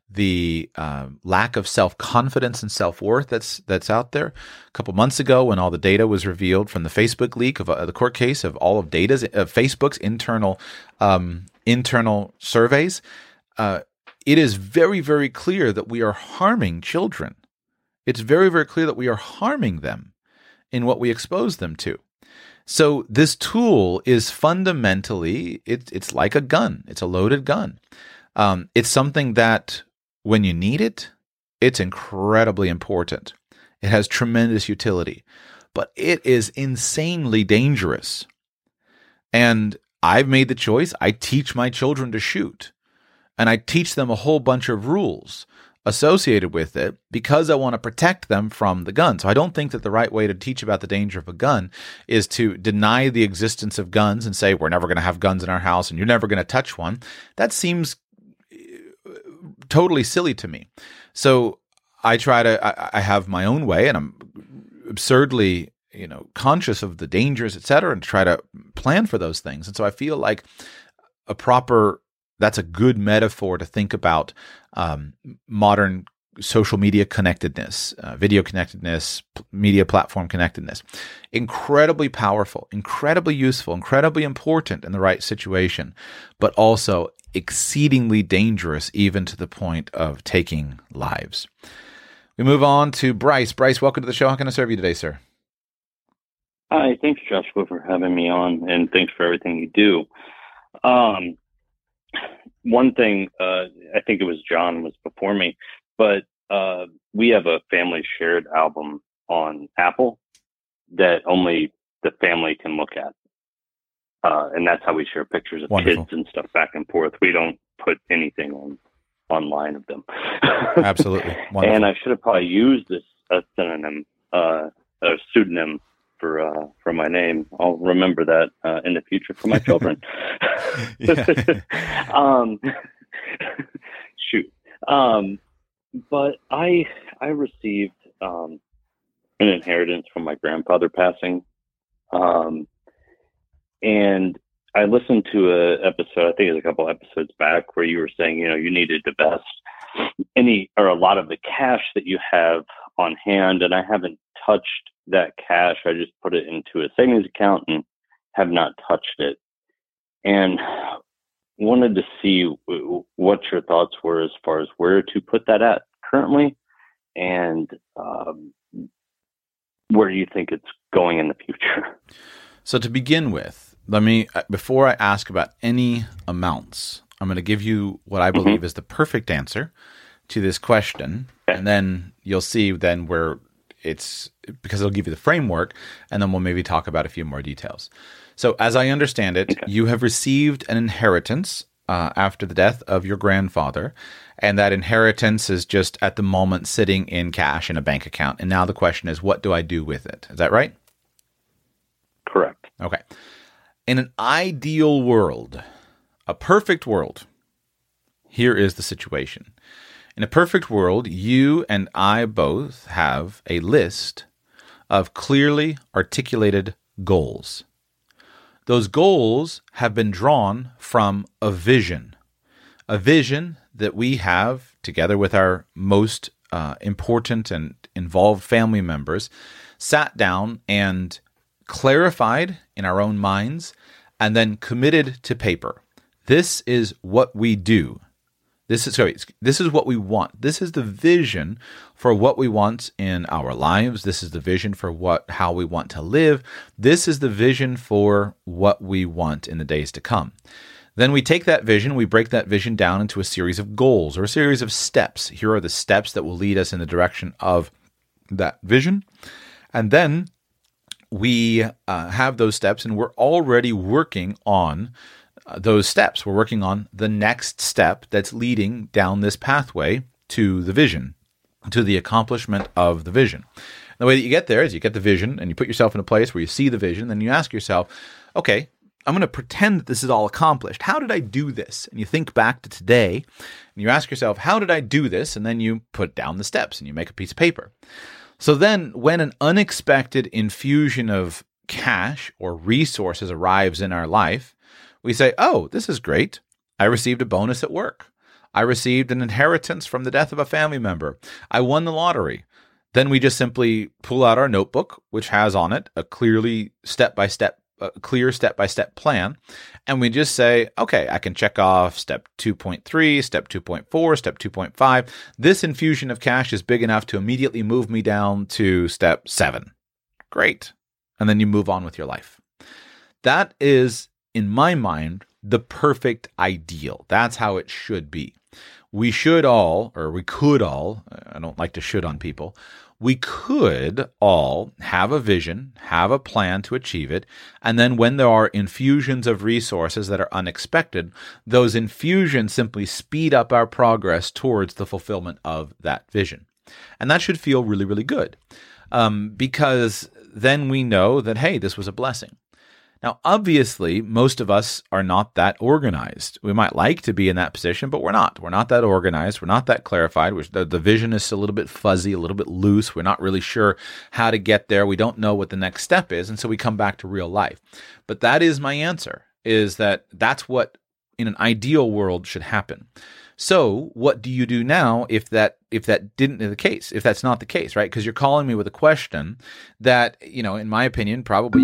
the lack of self-confidence and self-worth that's out there. A couple months ago, when all the data was revealed from the Facebook leak of the court case of all of Facebook's internal surveys, it is very, very clear that we are harming children. It's very, very clear that we are harming them in what we expose them to. So this tool is fundamentally, it's like a gun. It's a loaded gun. It's something that when you need it, it's incredibly important. It has tremendous utility, but it is insanely dangerous. And I've made the choice. I teach my children to shoot, and I teach them a whole bunch of rules associated with it because I want to protect them from the gun. So I don't think that the right way to teach about the danger of a gun is to deny the existence of guns and say, we're never going to have guns in our house and you're never going to touch one. That seems totally silly to me. So I have my own way, and I'm absurdly, conscious of the dangers, et cetera, and try to plan for those things. And so I feel like that's a good metaphor to think about modern social media connectedness, video connectedness, media platform connectedness. Incredibly powerful, incredibly useful, incredibly important in the right situation, but also exceedingly dangerous, even to the point of taking lives. We move on to Bryce. Bryce, welcome to the show. How can I serve you today, sir? Hi, thanks, Joshua, for having me on, and thanks for everything you do. One thing, I think it was John was before me, but we have a family shared album on Apple that only the family can look at. And that's how we share pictures of Wonderful. Kids and stuff back and forth. We don't put anything online of them. Absolutely. Wonderful. And I should have probably used a synonym, a pseudonym for my name. I'll remember that in the future for my children. Shoot. But I received an inheritance from my grandfather passing. And I listened to an episode, I think it was a couple episodes back, where you were saying, you need to divest a lot of the cash that you have on hand. And I haven't touched that cash. I just put it into a savings account and have not touched it. And wanted to see what your thoughts were as far as where to put that at currently, and where you think it's going in the future. So to begin with, before I ask about any amounts, I'm going to give you what I believe is the perfect answer to this question. Okay. And then you'll see then where it's, because it'll give you the framework, and then we'll maybe talk about a few more details. So as I understand it, you have received an inheritance after the death of your grandfather, and that inheritance is just at the moment sitting in cash in a bank account. And now the question is, what do I do with it? Is that right? Correct. Okay. In an ideal world, a perfect world, here is the situation. In a perfect world, you and I both have a list of clearly articulated goals. Those goals have been drawn from a vision that we have together with our most important and involved family members, sat down and clarified in our own minds, and then committed to paper. This is what we do. This is what we want. This is the vision for what we want in our lives. This is the vision for how we want to live. This is the vision for what we want in the days to come. Then we take that vision, we break that vision down into a series of goals or a series of steps. Here are the steps that will lead us in the direction of that vision. And then we have those steps, and we're already working on those steps. We're working on the next step that's leading down this pathway to the vision, to the accomplishment of the vision. And the way that you get there is you get the vision and you put yourself in a place where you see the vision, then you ask yourself, okay, I'm going to pretend that this is all accomplished. How did I do this? And you think back to today and you ask yourself, how did I do this? And then you put down the steps and you make a piece of paper. So then when an unexpected infusion of cash or resources arrives in our life, we say, oh, this is great. I received a bonus at work. I received an inheritance from the death of a family member. I won the lottery. Then we just simply pull out our notebook, which has on it a clear step-by-step plan. And we just say, okay, I can check off step 2.3, step 2.4, step 2.5. This infusion of cash is big enough to immediately move me down to step 7. Great. And then you move on with your life. That is, in my mind, the perfect ideal. That's how it should be. We could all, I don't like to should on people, we could all have a vision, have a plan to achieve it, and then when there are infusions of resources that are unexpected, those infusions simply speed up our progress towards the fulfillment of that vision. And that should feel really, really good, because then we know that, hey, this was a blessing. Now, obviously, most of us are not that organized. We might like to be in that position, but we're not. We're not that organized. We're not that clarified. The vision is a little bit fuzzy, a little bit loose. We're not really sure how to get there. We don't know what the next step is, and so we come back to real life. But that is my answer, is that's what in an ideal world should happen. So what do you do now if that didn't be the case, if that's not the case, right? Because you're calling me with a question that, in my opinion, probably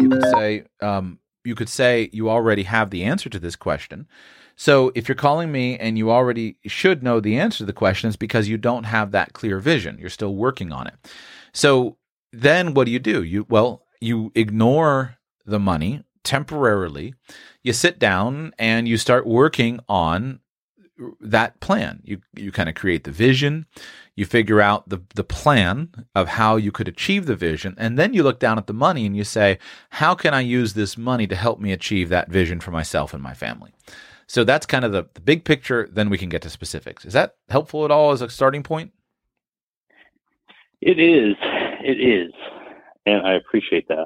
you could say you already have the answer to this question. So if you're calling me and you already should know the answer to the question, it's because you don't have that clear vision. You're still working on it. So then what do? You ignore the money temporarily. You sit down and you start working on that plan. You kind of create the vision, you figure out the plan of how you could achieve the vision, and then you look down at the money and you say, how can I use this money to help me achieve that vision for myself and my family? So that's kind of the big picture. Then we can get to specifics. Is that helpful at all as a starting point? It is, and I appreciate that.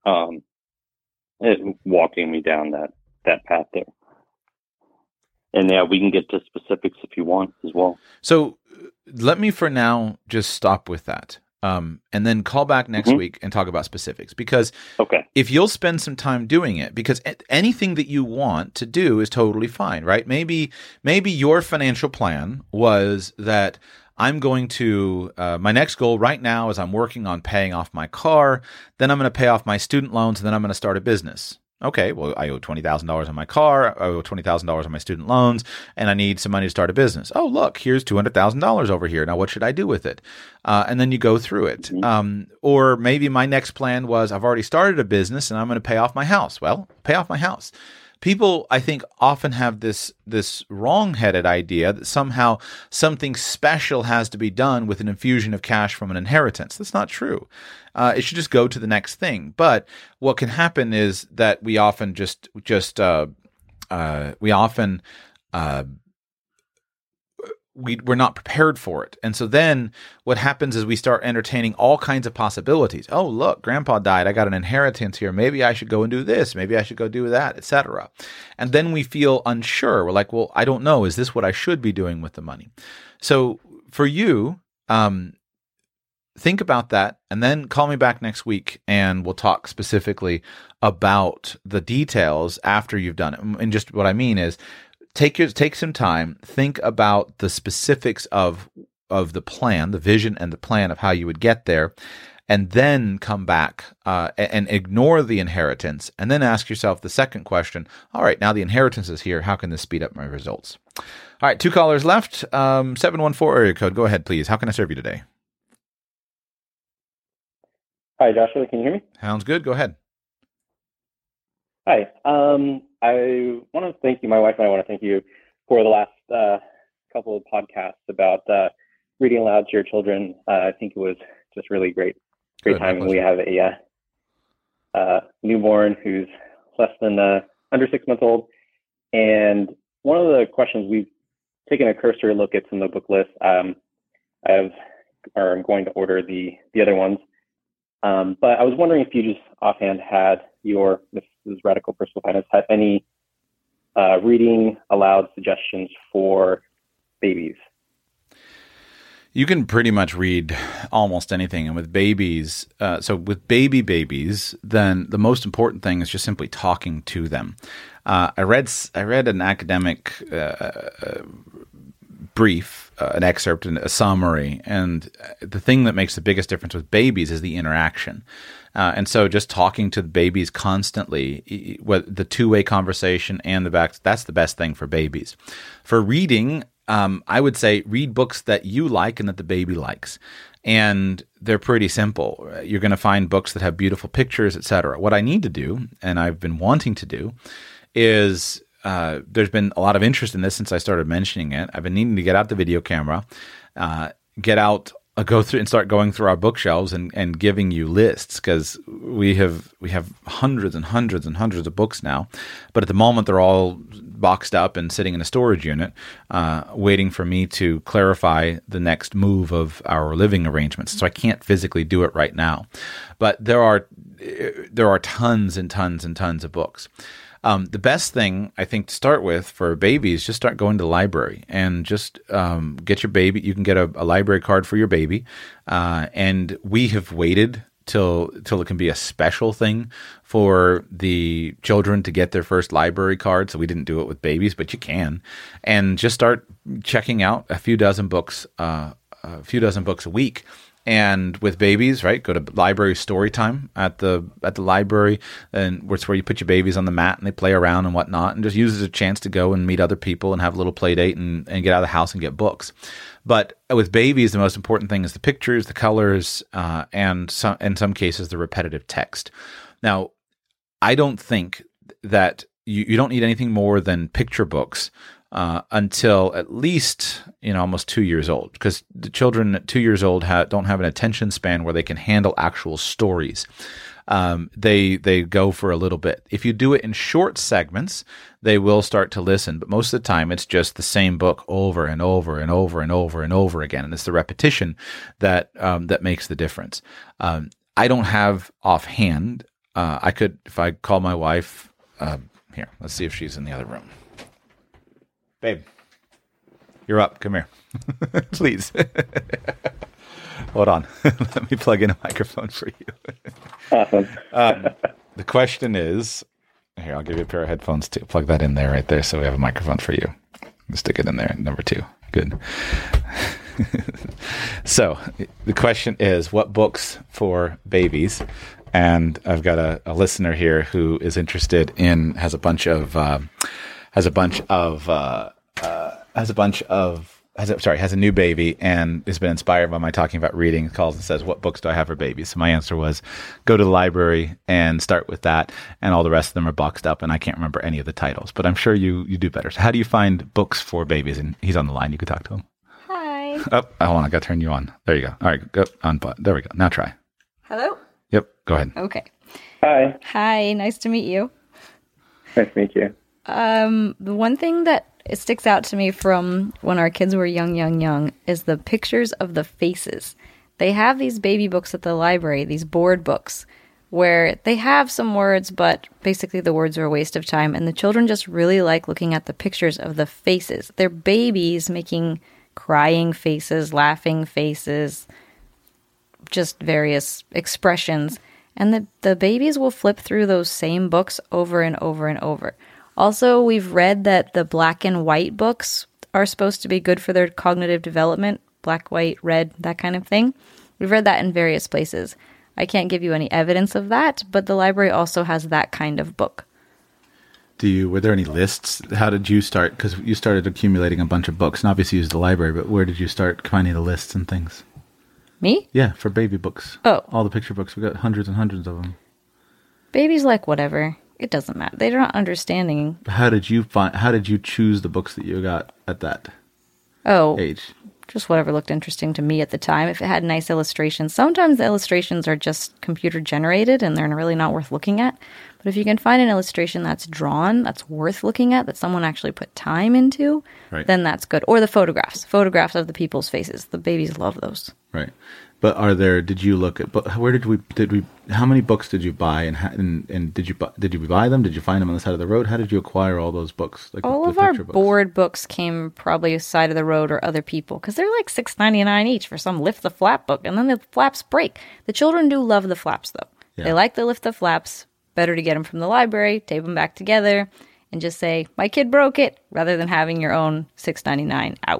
Walking me down that path there. And yeah, we can get to specifics if you want as well. So let me for now just stop with that. And then call back next week and talk about specifics. Because if you'll spend some time doing it, because anything that you want to do is totally fine, right? Maybe your financial plan was that I'm going to, my next goal right now is I'm working on paying off my car, then I'm going to pay off my student loans, and then I'm going to start a business. Okay, well, I owe $20,000 on my car, I owe $20,000 on my student loans, and I need some money to start a business. Oh, look, here's $200,000 over here. Now, what should I do with it? And then you go through it. Or maybe my next plan was I've already started a business and I'm going to pay off my house. Well, pay off my house. People, I think, often have this wrong-headed idea that somehow something special has to be done with an infusion of cash from an inheritance. That's not true. It should just go to the next thing. But what can happen is that we often we're not prepared for it. And so then what happens is we start entertaining all kinds of possibilities. Oh, look, grandpa died. I got an inheritance here. Maybe I should go and do this. Maybe I should go do that, etc. And then we feel unsure. We're like, well, I don't know. Is this what I should be doing with the money? So for you, think about that and then call me back next week and we'll talk specifically about the details after you've done it. And just what I mean is, take some time, think about the specifics of the plan, the vision and the plan of how you would get there, and then come back and ignore the inheritance, and then ask yourself the second question. All right, now the inheritance is here. How can this speed up my results? All right, 2 callers left. 714 area code. Go ahead, please. How can I serve you today? Hi, Joshua. Can you hear me? Sounds good. Go ahead. Hi. I want to thank you. My wife and I want to thank you for the last couple of podcasts about reading aloud to your children. I think it was just really great timing. We have a newborn who's less than under 6 months old, and one of the questions we've taken a cursory look at some of the book lists. I'm going to order the other ones, but I was wondering if you just offhand had Mrs. Radical Personal Finance had any reading aloud suggestions for babies. You can pretty much read almost anything. And with babies, so with babies, then the most important thing is just simply talking to them. I read an academic brief, an excerpt and a summary. And the thing that makes the biggest difference with babies is the interaction. And so just talking to the babies constantly, the two-way conversation and the back, that's the best thing for babies. For reading, I would say read books that you like and that the baby likes. And they're pretty simple. You're going to find books that have beautiful pictures, etc. What I need to do, and I've been wanting to do, is there's been a lot of interest in this since I started mentioning it. I've been needing to get out the video camera, go through and start going through our bookshelves and giving you lists, because we have hundreds and hundreds and hundreds of books now, but at the moment they're all boxed up and sitting in a storage unit, waiting for me to clarify the next move of our living arrangements. So I can't physically do it right now, but there are tons and tons and tons of books. The best thing, I think, to start with for babies, just start going to the library and just get your baby. You can get a library card for your baby. And we have waited till it can be a special thing for the children to get their first library card. So we didn't do it with babies, but you can. And just start checking out a few dozen books a week. And with babies, right, go to library story time at the library, and it's where you put your babies on the mat and they play around and whatnot, and just use it as a chance to go and meet other people and have a little play date and get out of the house and get books. But with babies, the most important thing is the pictures, the colors, and in some cases, the repetitive text. Now, I don't think that you don't need anything more than picture books until at least almost 2 years old, because the children at 2 years old don't have an attention span where they can handle actual stories. They go for a little bit. If you do it in short segments, they will start to listen. But most of the time, it's just the same book over and over and over and over and over again, and it's the repetition that makes the difference. I don't have offhand. I could, if I call my wife. Here, let's see if she's in the other room. Babe, you're up. Come here. Please. Hold on. Let me plug in a microphone for you. Awesome. The question is, here, I'll give you a pair of headphones too. Plug that in there right there so we have a microphone for you. Stick it in there, number 2. Good. So the question is, what books for babies? And I've got a listener here who is interested in, has a new baby and has been inspired by my talking about reading. Calls and says, what books do I have for babies? So my answer was, go to the library and start with that. And all the rest of them are boxed up and I can't remember any of the titles, but I'm sure you do better. So how do you find books for babies? And he's on the line. You could talk to him. Hi. Oh, hold on. I got to turn you on. There you go. All right. Go on. There we go. Now try. Hello? Yep. Go ahead. Okay. Hi. Hi. Nice to meet you. Nice to meet you. The one thing that it sticks out to me from when our kids were young is the pictures of the faces. They have these baby books at the library, these board books, where they have some words, but basically the words are a waste of time. And the children just really like looking at the pictures of the faces. They're babies making crying faces, laughing faces, just various expressions. And the babies will flip through those same books over and over and over. Also, we've read that the black and white books are supposed to be good for their cognitive development. Black, white, red, that kind of thing. We've read that in various places. I can't give you any evidence of that, but the library also has that kind of book. Were there any lists? How did you start? Because you started accumulating a bunch of books, and obviously you used the library, but where did you start finding the lists and things? Me? Yeah, for baby books. Oh. All the picture books. We've got hundreds and hundreds of them. Babies like whatever. It doesn't matter. They're not understanding. How did you choose the books that you got at that age? Just whatever looked interesting to me at the time. If it had nice illustrations. Sometimes the illustrations are just computer generated and they're really not worth looking at. But if you can find an illustration that's drawn, that's worth looking at, that someone actually put time into, right, then that's good. Or the photographs of the people's faces. The babies love those. Right. But did you look at, how many books did you buy and did you buy them? Did you find them on the side of the road? How did you acquire all those books? Like all of our board books came probably side of the road or other people, because they're like $6.99 each for some lift the flap book, and then the flaps break. The children do love the flaps though. Yeah. They like the lift the flaps. Better to get them from the library, tape them back together, and just say, my kid broke it, rather than having your own $6.99 out.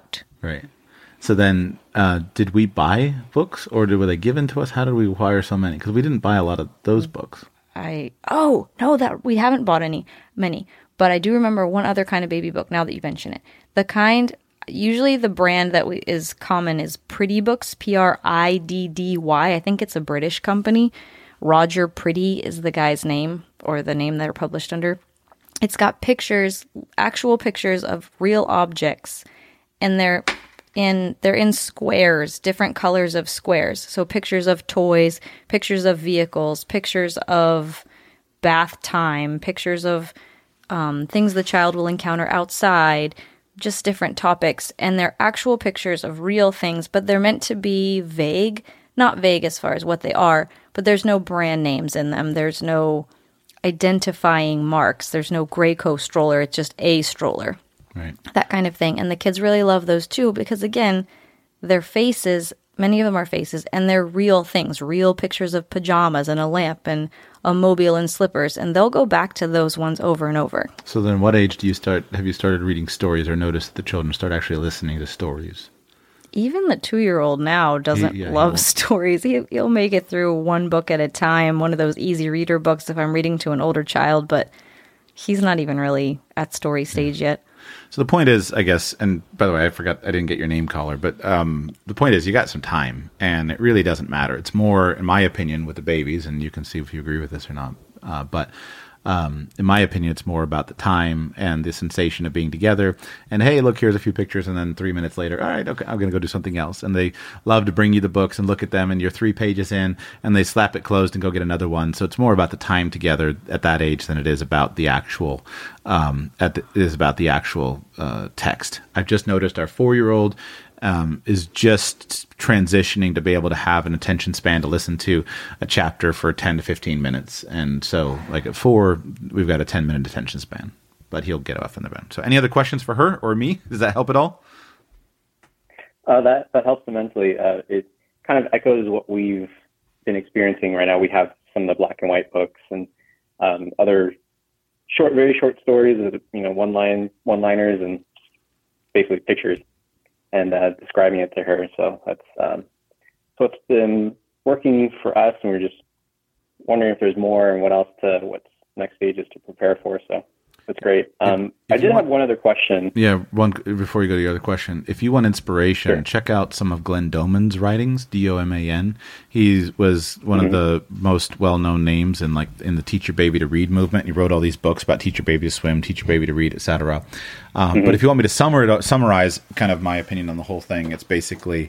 Right. So then, did we buy books, or were they given to us? How did we acquire so many? Because we didn't buy a lot of those books. That we haven't bought many. But I do remember one other kind of baby book now that you mention it. Usually the brand that is common is Priddy Books, Priddy. I think it's a British company. Roger Priddy is the guy's name, or the name they're published under. It's got pictures, actual pictures of real objects, and they're in squares, different colors of squares. So pictures of toys, pictures of vehicles, pictures of bath time, pictures of things the child will encounter outside, just different topics. And they're actual pictures of real things, but they're meant to be vague. Not vague as far as what they are, but there's no brand names in them. There's no identifying marks. There's no Graco stroller. It's just a stroller. Right. That kind of thing. And the kids really love those too because, again, their faces, many of them are faces, and they're real things, real pictures of pajamas and a lamp and a mobile and slippers, and they'll go back to those ones over and over. So then what age have you started reading stories, or noticed that the children start actually listening to stories? Even the 2-year-old now doesn't love stories. He'll make it through one book at a time, one of those easy reader books if I'm reading to an older child, but he's not even really at story stage yet. So the point is, I guess, and by the way, I forgot, I didn't get your name, caller, but the point is you got some time, and it really doesn't matter. It's more, in my opinion, with the babies, and you can see if you agree with this or not, but in my opinion, it's more about the time and the sensation of being together. And hey, look, here's a few pictures. And then 3 minutes later, all right, okay, I'm going to go do something else. And they love to bring you the books and look at them. And you're 3 pages in, and they slap it closed and go get another one. So it's more about the time together at that age than it is about the actual text. I've just noticed our 4-year-old is just transitioning to be able to have an attention span to listen to a chapter for 10 to 15 minutes. And so like at 4, we've got a 10-minute attention span, but he'll get off in the bed. So any other questions for her or me? Does that help at all? That helps immensely. It kind of echoes what we've been experiencing right now. We have some of the black and white books and other very short stories with, one-liners and basically pictures, and describing it to her. So that's what's been working for us, and we're just wondering if there's more and what's next stages to prepare for. So that's great. I did have one other question. Yeah, before you go to your other question. If you want inspiration, Sure. check out some of Glenn Doman's writings, Doman. He was one of the most well-known names in the Teach Your Baby to Read movement. He wrote all these books about Teach Your Baby to Swim, Teach Your Baby to Read, etc. But if you want me to summarize kind of my opinion on the whole thing, it's basically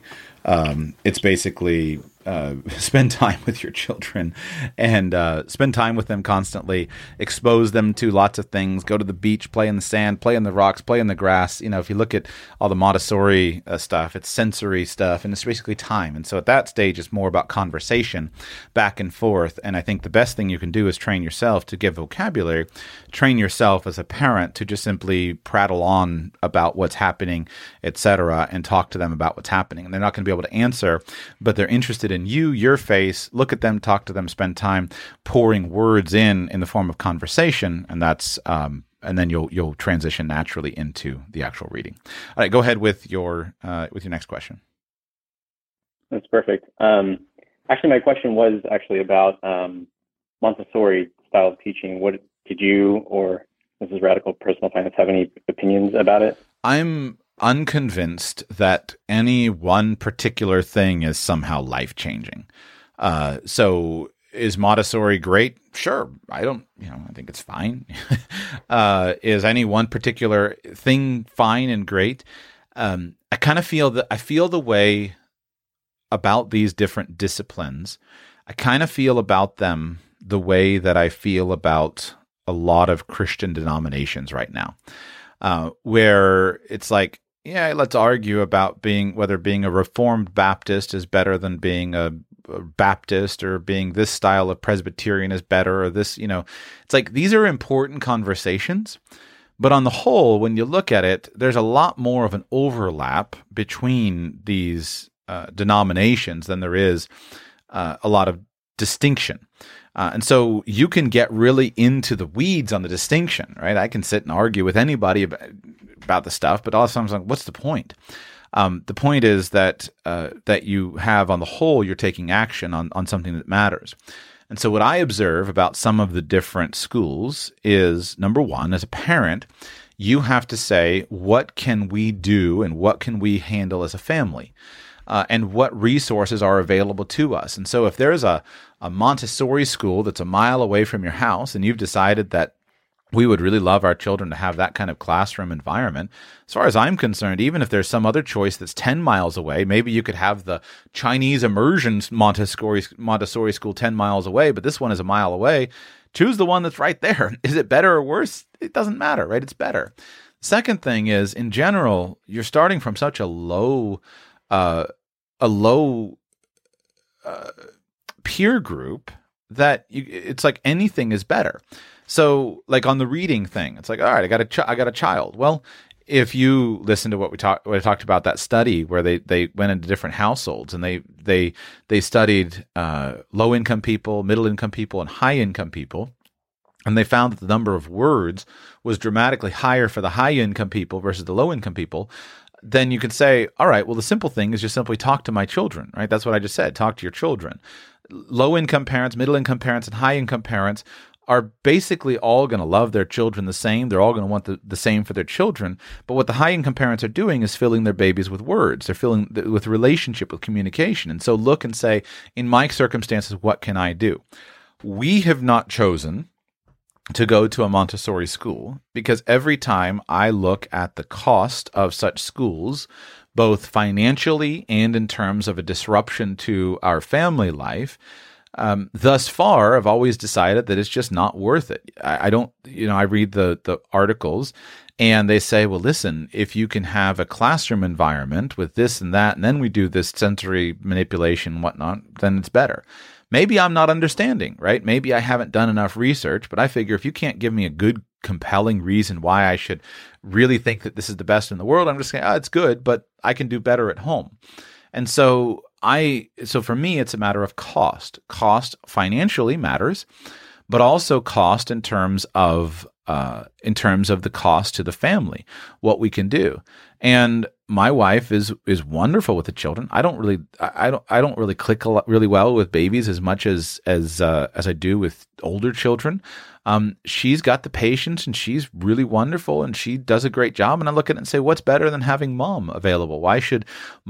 spend time with your children and spend time with them constantly, expose them to lots of things, go to the beach, play in the sand, play in the rocks, play in the grass. If you look at all the Montessori stuff, it's sensory stuff, and it's basically time. And so at that stage, it's more about conversation back and forth. And I think the best thing you can do is train yourself to give vocabulary, train yourself as a parent to just simply prattle on about what's happening, etc., and talk to them about what's happening. And they're not going to be able to answer, but they're interested in you, your face, look at them, talk to them, spend time pouring words in the form of conversation, and that's and then you'll transition naturally into the actual reading. All right, go ahead with your next question. That's perfect. Actually, my question was actually about Montessori style of teaching. What did you or Mrs. Radical Personal Finance have any opinions about it? I'm unconvinced that any one particular thing is somehow life-changing. So is Montessori great? Sure. I think it's fine. Is any one particular thing fine and great? I kind of feel the way about these different disciplines. I kind of feel about them the way that I feel about a lot of Christian denominations right now, where it's like, yeah, let's argue about whether being a Reformed Baptist is better than being a Baptist, or being this style of Presbyterian is better, or this, it's like these are important conversations. But on the whole, when you look at it, there's a lot more of an overlap between these denominations than there is a lot of distinction. And so you can get really into the weeds on the distinction, right? I can sit and argue with anybody about the stuff, but all of a sudden I'm like, what's the point? The point is that that you have, on the whole, you're taking action on something that matters. And so what I observe about some of the different schools is, number one, as a parent, you have to say, what can we do and what can we handle as a family? And what resources are available to us. And so if there's a Montessori school that's a mile away from your house and you've decided that we would really love our children to have that kind of classroom environment, as far as I'm concerned, even if there's some other choice that's 10 miles away, maybe you could have the Chinese immersion Montessori school 10 miles away, but this one is a mile away. Choose the one that's right there. Is it better or worse? It doesn't matter, right? It's better. Second thing is, in general, you're starting from such a low peer group that it's like anything is better. So, like on the reading thing, it's like, all right, I got a child. Well, if you listen to what I talked about, that study where they went into different households and they studied low income people, middle income people, and high income people. And they found that the number of words was dramatically higher for the high income people versus the low income people. Then you could say, all right, well, the simple thing is just simply talk to my children, right? That's what I just said. Talk to your children. Low income parents, middle income parents, and high income parents are basically all going to love their children the same. They're all going to want the same for their children. But what the high-income parents are doing is filling their babies with words. They're filling with relationship, with communication. And so look and say, in my circumstances, what can I do? We have not chosen to go to a Montessori school because every time I look at the cost of such schools, both financially and in terms of a disruption to our family life, thus far, I've always decided that it's just not worth it. I don't, I read the articles and they say, well, listen, if you can have a classroom environment with this and that, and then we do this sensory manipulation and whatnot, then it's better. Maybe I'm not understanding, right? Maybe I haven't done enough research, but I figure if you can't give me a good, compelling reason why I should really think that this is the best in the world, I'm just saying, it's good, but I can do better at home. And so for me, it's a matter of cost. Cost financially matters, but also cost in terms of the cost to the family, what we can do. And my wife is wonderful with the children. I don't really click really well with babies as much as I do with older children. She's got the patience and she's really wonderful and she does a great job. And I look at it and say, what's better than having mom available? Why should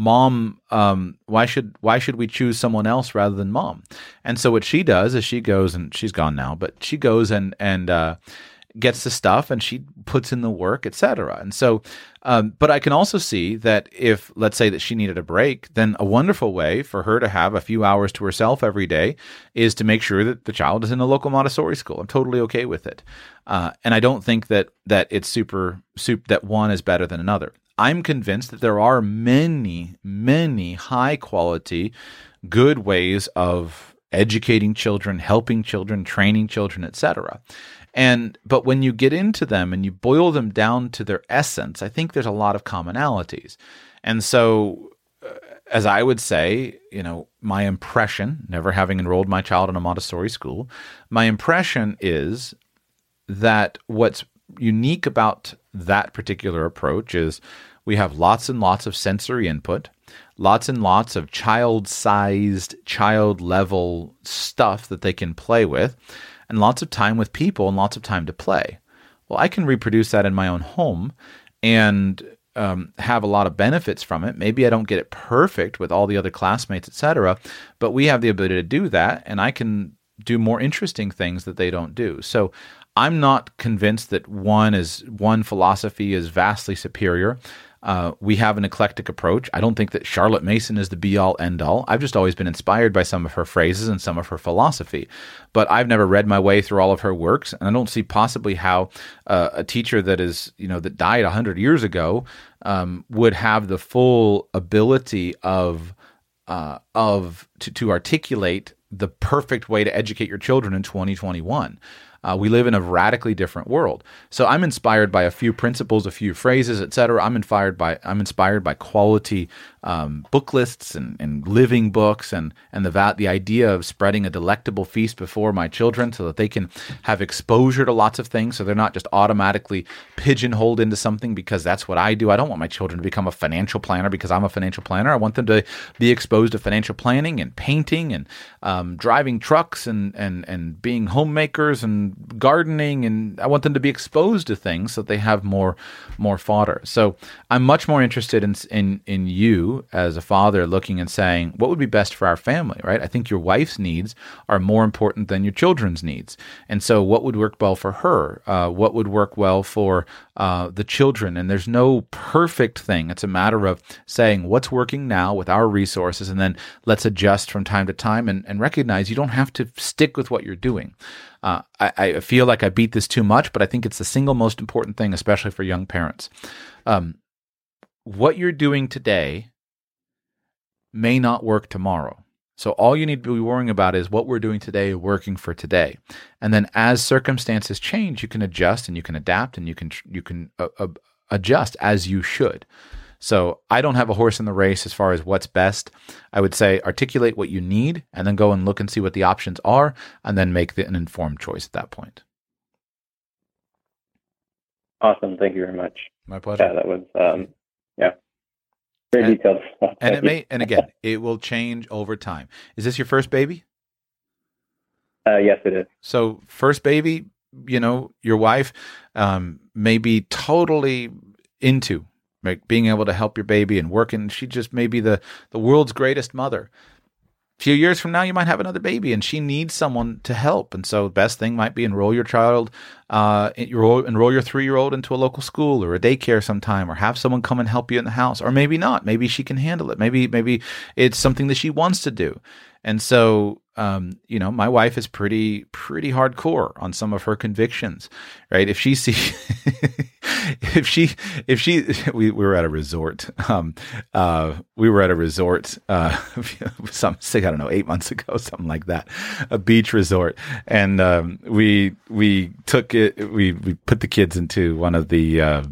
we choose someone else rather than mom? And so what she does is she goes, and she's gone now, but she goes and gets the stuff and she puts in the work, etc. And so, but I can also see that if, let's say that she needed a break, then a wonderful way for her to have a few hours to herself every day is to make sure that the child is in a local Montessori school. I'm totally okay with it. And I don't think that it's that one is better than another. I'm convinced that there are many, many high quality, good ways of educating children, helping children, training children, etc. But when you get into them and you boil them down to their essence, I think there's a lot of commonalities. And so, as I would say, my impression, never having enrolled my child in a Montessori school, my impression is that what's unique about that particular approach is we have lots and lots of sensory input, lots and lots of child-sized, child-level stuff that they can play with, and lots of time with people and lots of time to play. Well, I can reproduce that in my own home and have a lot of benefits from it. Maybe I don't get it perfect with all the other classmates, etc., but we have the ability to do that, and I can do more interesting things that they don't do. So I'm not convinced that one philosophy is vastly superior. We have an eclectic approach. I don't think that Charlotte Mason is the be-all, end-all. I've just always been inspired by some of her phrases and some of her philosophy. But I've never read my way through all of her works, and I don't see possibly how a teacher that that died 100 years ago would have the full ability to articulate the perfect way to educate your children in 2021. We live in a radically different world. So I'm inspired by a few principles, a few phrases, etc. I'm inspired by quality book lists and living books and the idea of spreading a delectable feast before my children so that they can have exposure to lots of things, so they're not just automatically pigeonholed into something because that's what I do. I don't want my children to become a financial planner because I'm a financial planner. I want them to be exposed to financial planning and painting and driving trucks and being homemakers and gardening, and I want them to be exposed to things so that they have more fodder. So I'm much more interested in you as a father looking and saying, what would be best for our family, right? I think your wife's needs are more important than your children's needs. And so what would work well for her? What would work well for the children? And there's no perfect thing. It's a matter of saying what's working now with our resources, and then let's adjust from time to time and recognize you don't have to stick with what you're doing. I feel like I beat this too much, but I think it's the single most important thing, especially for young parents. What you're doing today may not work tomorrow. So all you need to be worrying about is what we're doing today working for today. And then as circumstances change, you can adjust and you can adapt and you can adjust as you should. So I don't have a horse in the race as far as what's best. I would say articulate what you need and then go and look and see what the options are and then make an informed choice at that point. Awesome. Thank you very much. My pleasure. Yeah, that was, very detailed. And again, it will change over time. Is this your first baby? Yes, it is. So first baby, your wife may be totally into being able to help your baby and working. She just may be the world's greatest mother. A few years from now, you might have another baby, and she needs someone to help. And so the best thing might be enroll your 3-year-old into a local school or a daycare sometime, or have someone come and help you in the house. Or maybe not. Maybe she can handle it. Maybe it's something that she wants to do. And so, my wife is pretty hardcore on some of her convictions, right? If she see, we were at a resort. We were at a resort, I don't know, 8 months ago, something like that, a beach resort. And, we took it, we put the kids into one of the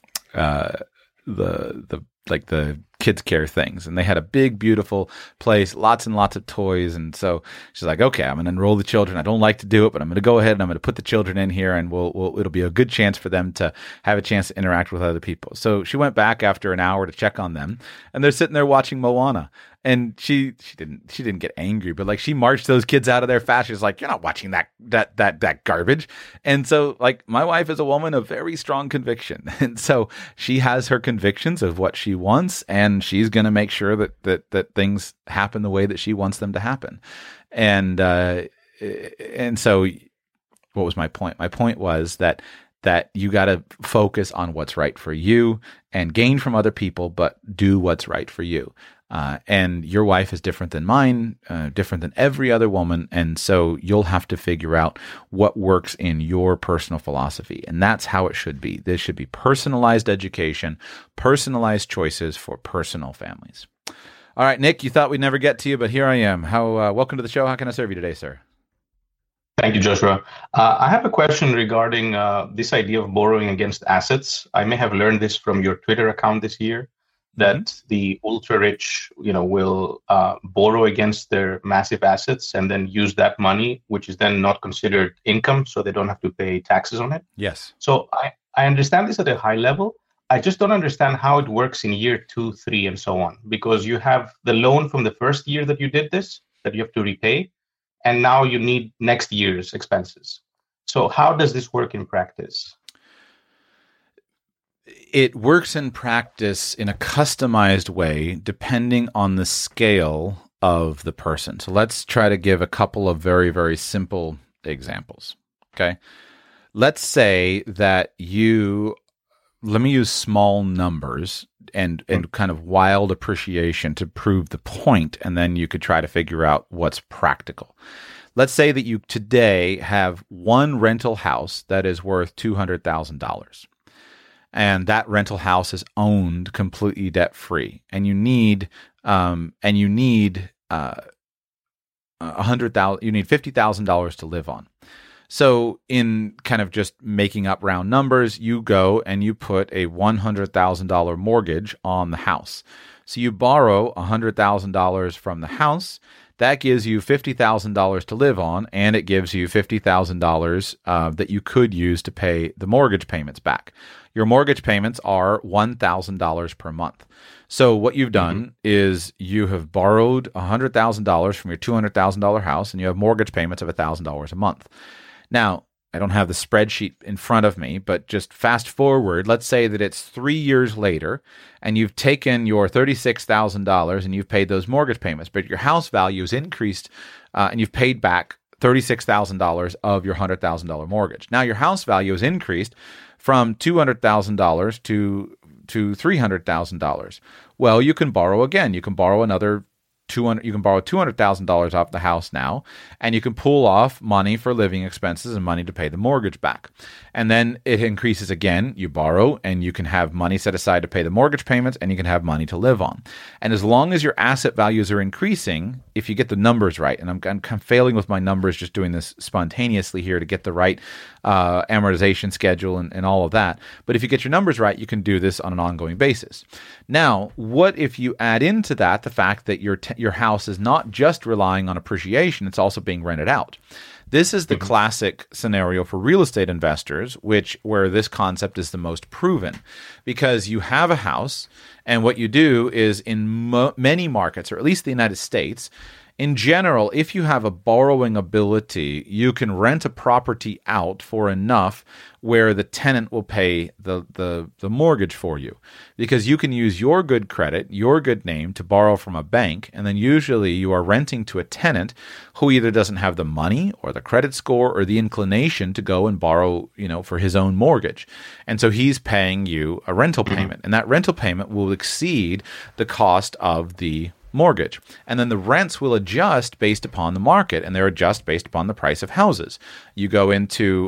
kids care things, and they had a big, beautiful place, lots and lots of toys. And so she's like, okay, I'm going to enroll the children. I don't like to do it, but I'm going to go ahead and I'm going to put the children in here, and it'll be a good chance for them to have a chance to interact with other people. So she went back after an hour to check on them, and they're sitting there watching Moana. And she didn't get angry, but like she marched those kids out of there fast. She's like, you're not watching that garbage. And so like my wife is a woman of very strong conviction. And so she has her convictions of what she wants, and she's going to make sure that things happen the way that she wants them to happen. And so what was my point? My point was that you got to focus on what's right for you and gain from other people, but do what's right for you. And your wife is different than mine, different than every other woman. And so you'll have to figure out what works in your personal philosophy. And that's how it should be. This should be personalized education, personalized choices for personal families. All right, Nick, you thought we'd never get to you, but here I am. Welcome to the show. How can I serve you today, sir? Thank you, Joshua. I have a question regarding this idea of borrowing against assets. I may have learned this from your Twitter account this year, that the ultra rich, will borrow against their massive assets and then use that money, which is then not considered income, so they don't have to pay taxes on it. Yes. So I understand this at a high level. I just don't understand how it works in year 2, 3, and so on, because you have the loan from the first year that you did this that you have to repay, and now you need next year's expenses. So how does this work in practice? It works in practice in a customized way, depending on the scale of the person. So let's try to give a couple of very, very simple examples. Okay. Let's say that let me use small numbers and kind of wild appreciation to prove the point, and then you could try to figure out what's practical. Let's say that you today have one rental house that is worth $200,000. And that rental house is owned completely debt free, and you need $50,000 to live on. So in kind of just making up round numbers, you go and you put a $100,000 mortgage on the house. So you borrow $100,000 from the house. That gives you $50,000 to live on, and it gives you $50,000 that you could use to pay the mortgage payments back. Your mortgage payments are $1,000 per month. So what you've done is you have borrowed $100,000 from your $200,000 house, and you have mortgage payments of $1,000 a month. Now, I don't have the spreadsheet in front of me, but just fast forward. Let's say that it's 3 years later, and you've taken your $36,000 and you've paid those mortgage payments, but your house value is increased, and you've paid back $36,000 of your $100,000 mortgage. Now your house value is increased from $200,000 to $300,000. Well, you can borrow again. You can borrow another $200,000 off the house now, and you can pull off money for living expenses and money to pay the mortgage back. And then it increases again. You borrow, and you can have money set aside to pay the mortgage payments, and you can have money to live on. And as long as your asset values are increasing, if you get the numbers right, and I'm kind of failing with my numbers, just doing this spontaneously here to get the right amortization schedule and all of that. But if you get your numbers right, you can do this on an ongoing basis. Now, what if you add into that the fact that your house is not just relying on appreciation, it's also being rented out? This is the classic scenario for real estate investors, where this concept is the most proven, because you have a house, and what you do is in many markets, or at least the United States, in general, if you have a borrowing ability, you can rent a property out for enough where the tenant will pay the mortgage for you, because you can use your good credit, your good name to borrow from a bank, and then usually you are renting to a tenant who either doesn't have the money or the credit score or the inclination to go and borrow, for his own mortgage. And so he's paying you a rental payment, and that rental payment will exceed the cost of the mortgage. And then the rents will adjust based upon the market, and they're adjust based upon the price of houses. You go into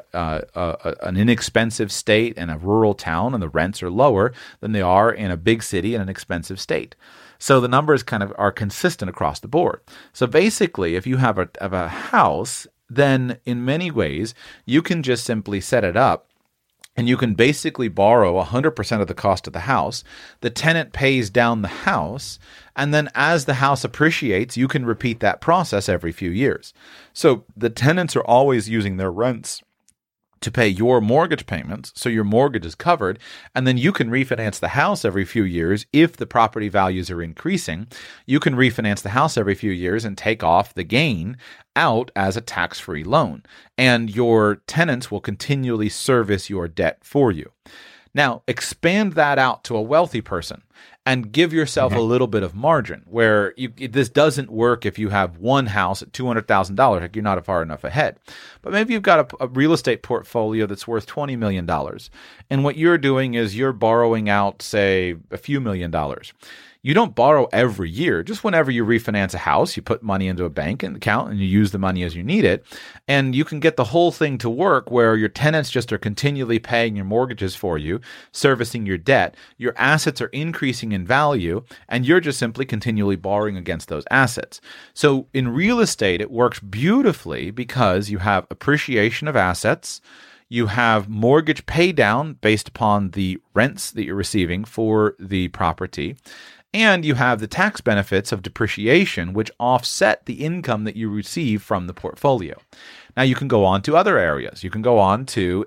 an inexpensive state and a rural town, and the rents are lower than they are in a big city and an expensive state. So the numbers kind of are consistent across the board. So basically, if you have a house, then in many ways, you can just simply set it up, and you can basically borrow 100% of the cost of the house. The tenant pays down the house, and then as the house appreciates, you can repeat that process every few years. So the tenants are always using their rents to pay your mortgage payments, so your mortgage is covered, and then you can refinance the house every few years. If the property values are increasing, you can refinance the house every few years and take off the gain out as a tax-free loan, and your tenants will continually service your debt for you. Now, expand that out to a wealthy person and give yourself a little bit of margin, where this doesn't work if you have one house at $200,000, like you're not far enough ahead. But maybe you've got a real estate portfolio that's worth $20 million. And what you're doing is you're borrowing out, say, a few $1,000,000. You don't borrow every year. Just whenever you refinance a house, you put money into a bank account and you use the money as you need it. And you can get the whole thing to work where your tenants just are continually paying your mortgages for you, servicing your debt. Your assets are increasing in value, and you're just simply continually borrowing against those assets. So in real estate, it works beautifully because you have appreciation of assets. You have mortgage pay down based upon the rents that you're receiving for the property. And you have the tax benefits of depreciation, which offset the income that you receive from the portfolio. Now, you can go on to other areas. You can go on to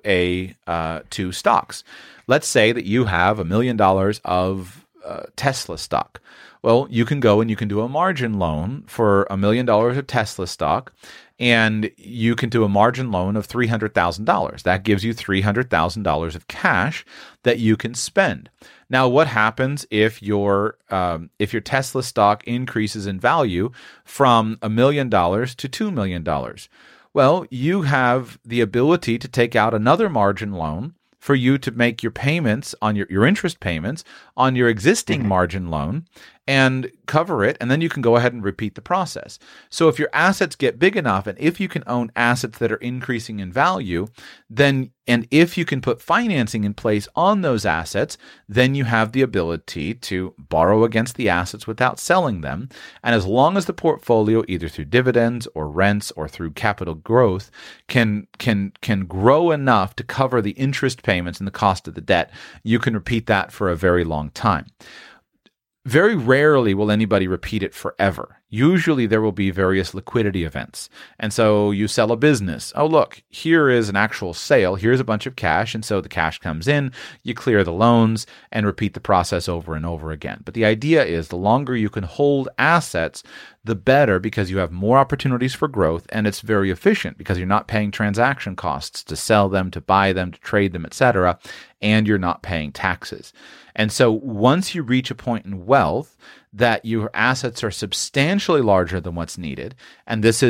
to stocks. Let's say that you have $1 million of Tesla stock. Well, you can go and you can do a margin loan for $1 million of Tesla stock, and you can do a margin loan of $300,000. That gives you $300,000 of cash that you can spend. Now, what happens if your Tesla stock increases in value from $1 million to $2 million? Well, you have the ability to take out another margin loan for you to make your payments on your interest payments on your existing margin loan and cover it, and then you can go ahead and repeat the process. So if your assets get big enough, and if you can own assets that are increasing in value, then, and if you can put financing in place on those assets, then you have the ability to borrow against the assets without selling them. And as long as the portfolio, either through dividends or rents or through capital growth, can grow enough to cover the interest payments and the cost of the debt, you can repeat that for a very long time. Very rarely will anybody repeat it forever. Usually there will be various liquidity events. And so you sell a business. Oh, look, here is an actual sale. Here's a bunch of cash. And so the cash comes in, you clear the loans, and repeat the process over and over again. But the idea is the longer you can hold assets, the better, because you have more opportunities for growth, and it's very efficient because you're not paying transaction costs to sell them, to buy them, to trade them, etc., and you're not paying taxes. And so once you reach a point in wealth that your assets are substantially larger than what's needed, and this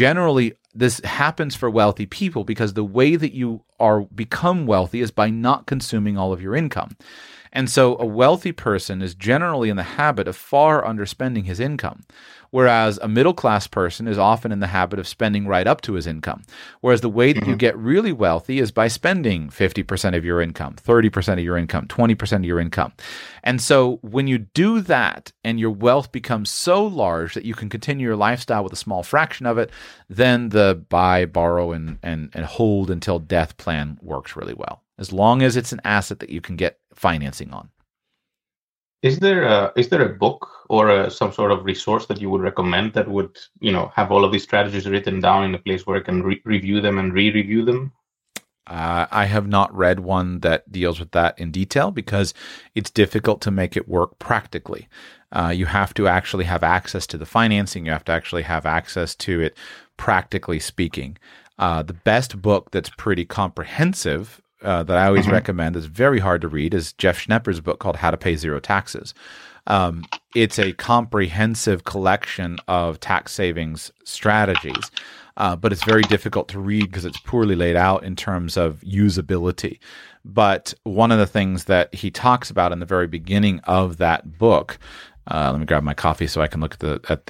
happens for wealthy people because the way that you become wealthy is by not consuming all of your income. And so a wealthy person is generally in the habit of far underspending his income, whereas a middle-class person is often in the habit of spending right up to his income. Whereas the way that you get really wealthy is by spending 50% of your income, 30% of your income, 20% of your income. And so when you do that and your wealth becomes so large that you can continue your lifestyle with a small fraction of it, then the buy, borrow, and hold until death plan works really well, as long as it's an asset that you can get financing on. Is there a book or some sort of resource that you would recommend that would, have all of these strategies written down in a place where I can review them and re-review them? I have not read one that deals with that in detail because it's difficult to make it work practically. You have to actually have access to the financing. You have to actually have access to it, practically speaking. The best book that's pretty comprehensive that I always recommend, is very hard to read, is Jeff Schnepper's book called How to Pay Zero Taxes. It's a comprehensive collection of tax savings strategies, but it's very difficult to read because it's poorly laid out in terms of usability. But one of the things that he talks about in the very beginning of that book, let me grab my coffee so I can look at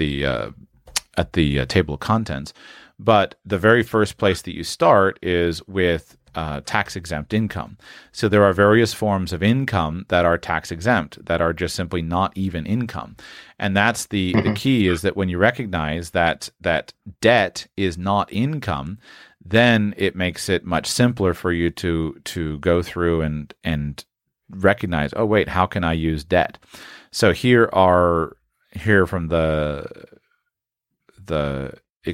the table of contents. But the very first place that you start is with tax-exempt income. So there are various forms of income that are tax-exempt, that are just simply not even income. And that's the key, is that when you recognize that debt is not income, then it makes it much simpler for you to go through and recognize, oh, wait, how can I use debt? So here from the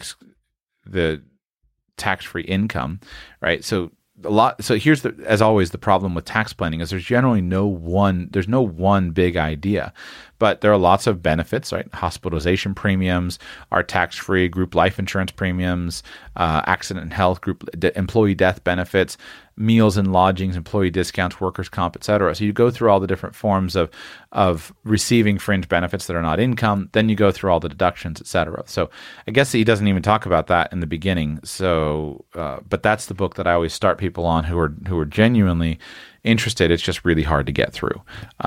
tax-free income, right? So here's as always, the problem with tax planning is there's generally no one big idea, but there are lots of benefits, right? Hospitalization premiums are tax-free, group life insurance premiums, accident and health, employee death benefits, meals and lodgings, employee discounts, workers' comp, etc. So you go through all the different forms of receiving fringe benefits that are not income. Then you go through all the deductions, etc. So I guess he doesn't even talk about that in the beginning. So, but that's the book that I always start people on who are genuinely interested. It's just really hard to get through.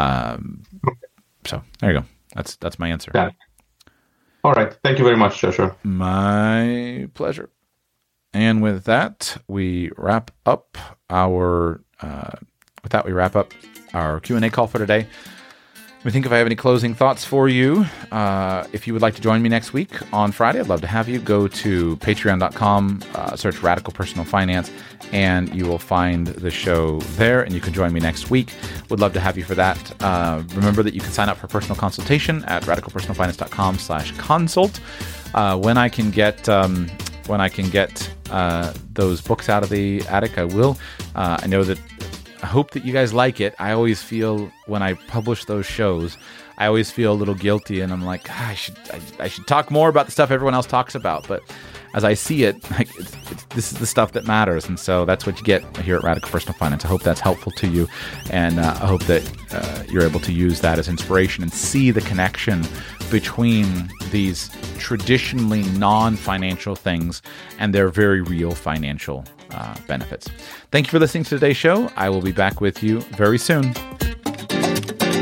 So there you go. That's my answer. Yeah. All right. Thank you very much, Joshua. My pleasure. And with that, we wrap up our Q&A call for today. Let me think if I have any closing thoughts for you. If you would like to join me next week on Friday, I'd love to have you. Go to patreon.com, search Radical Personal Finance, and you will find the show there, and you can join me next week. Would love to have you for that. Remember that you can sign up for personal consultation at radicalpersonalfinance.com/consult. When I can get those books out of the attic, I will. I hope that you guys like it. I always feel when I publish those shows, I always feel a little guilty, and I'm like, I should talk more about the stuff everyone else talks about. But as I see it, this is the stuff that matters, and so that's what you get here at Radical Personal Finance. I hope that's helpful to you, and I hope that you're able to use that as inspiration and see the connection between these traditionally non-financial things and their very real financial benefits. Thank you for listening to today's show. I will be back with you very soon.